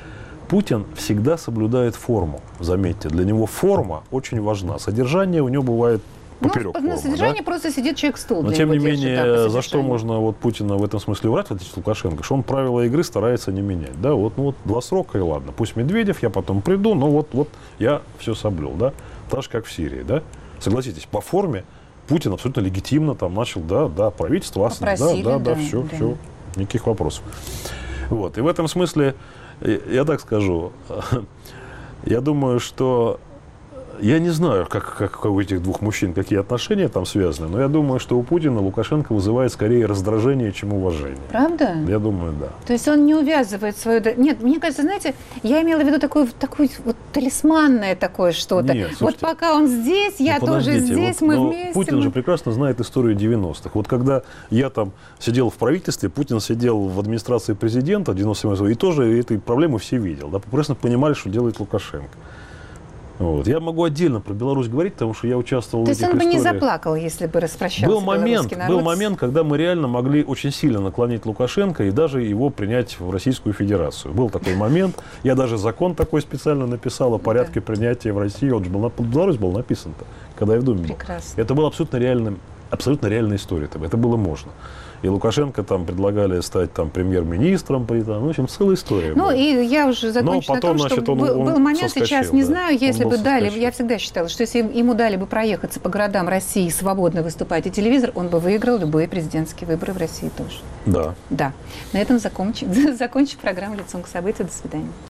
B: Путин всегда соблюдает форму, заметьте. Для него форма очень важна. Содержание у него бывает поперек
A: ну, на содержании да? просто сидит человек-стул.
B: Но тем не менее, за что можно вот Путина в этом смысле врать, вот Лукашенко, что он правила игры старается не менять. Да, вот, ну вот два срока и ладно. Пусть Медведев, я потом приду, но вот, вот я все соблюл, да. Так же, как в Сирии, да. Согласитесь, по форме Путин абсолютно легитимно там начал, да, да, правительство,
A: Попросили,
B: да, да, да,
A: да,
B: все,
A: да.
B: все, никаких вопросов. Вот, и в этом смысле, я так скажу, я думаю, что Я не знаю, как, как у этих двух мужчин, какие отношения там связаны, но я думаю, что у Путина Лукашенко вызывает скорее раздражение, чем уважение.
A: Правда?
B: Я думаю, да.
A: То есть он не увязывает свою... Нет, мне кажется, знаете, я имела в виду такое, такое вот талисманное такое что-то.
B: Нет,
A: вот пока он здесь, я
B: ну,
A: тоже здесь,
B: вот,
A: мы
B: но
A: вместе.
B: Путин
A: мы...
B: же прекрасно знает историю девяностых. Вот когда я там сидел в правительстве, Путин сидел в администрации президента девяносто седьмого года, и тоже этой проблемы все видел. Да, прекрасно понимали, что делает Лукашенко. Вот. Я могу отдельно про Беларусь говорить, потому что я участвовал
A: То
B: в этих
A: есть он
B: историях.
A: бы не заплакал, если бы распрощался
B: был момент,
A: народ?
B: был момент, когда мы реально могли очень сильно наклонить Лукашенко и даже его принять в Российскую Федерацию. Был такой момент. Я даже закон такой специально написал о порядке принятия в России. Он же был, в Беларусь был написан-то, когда я в Думе был. Это была абсолютно реальная, абсолютно реальная история. Это было можно. И Лукашенко там предлагали стать там премьер-министром, при там, в общем, целая история.
A: Ну
B: была.
A: и я уже закончу на том, что
B: значит, он,
A: был,
B: он
A: был момент,
B: соскочил,
A: сейчас не
B: да.
A: знаю, если бы дали,
B: соскочил.
A: я всегда считала, что если ему дали бы проехаться по городам России, свободно выступать и телевизор, он бы выиграл любые президентские выборы в России тоже.
B: Да.
A: Да. На этом закончим, закончим программу «Лицом к событию». До свидания.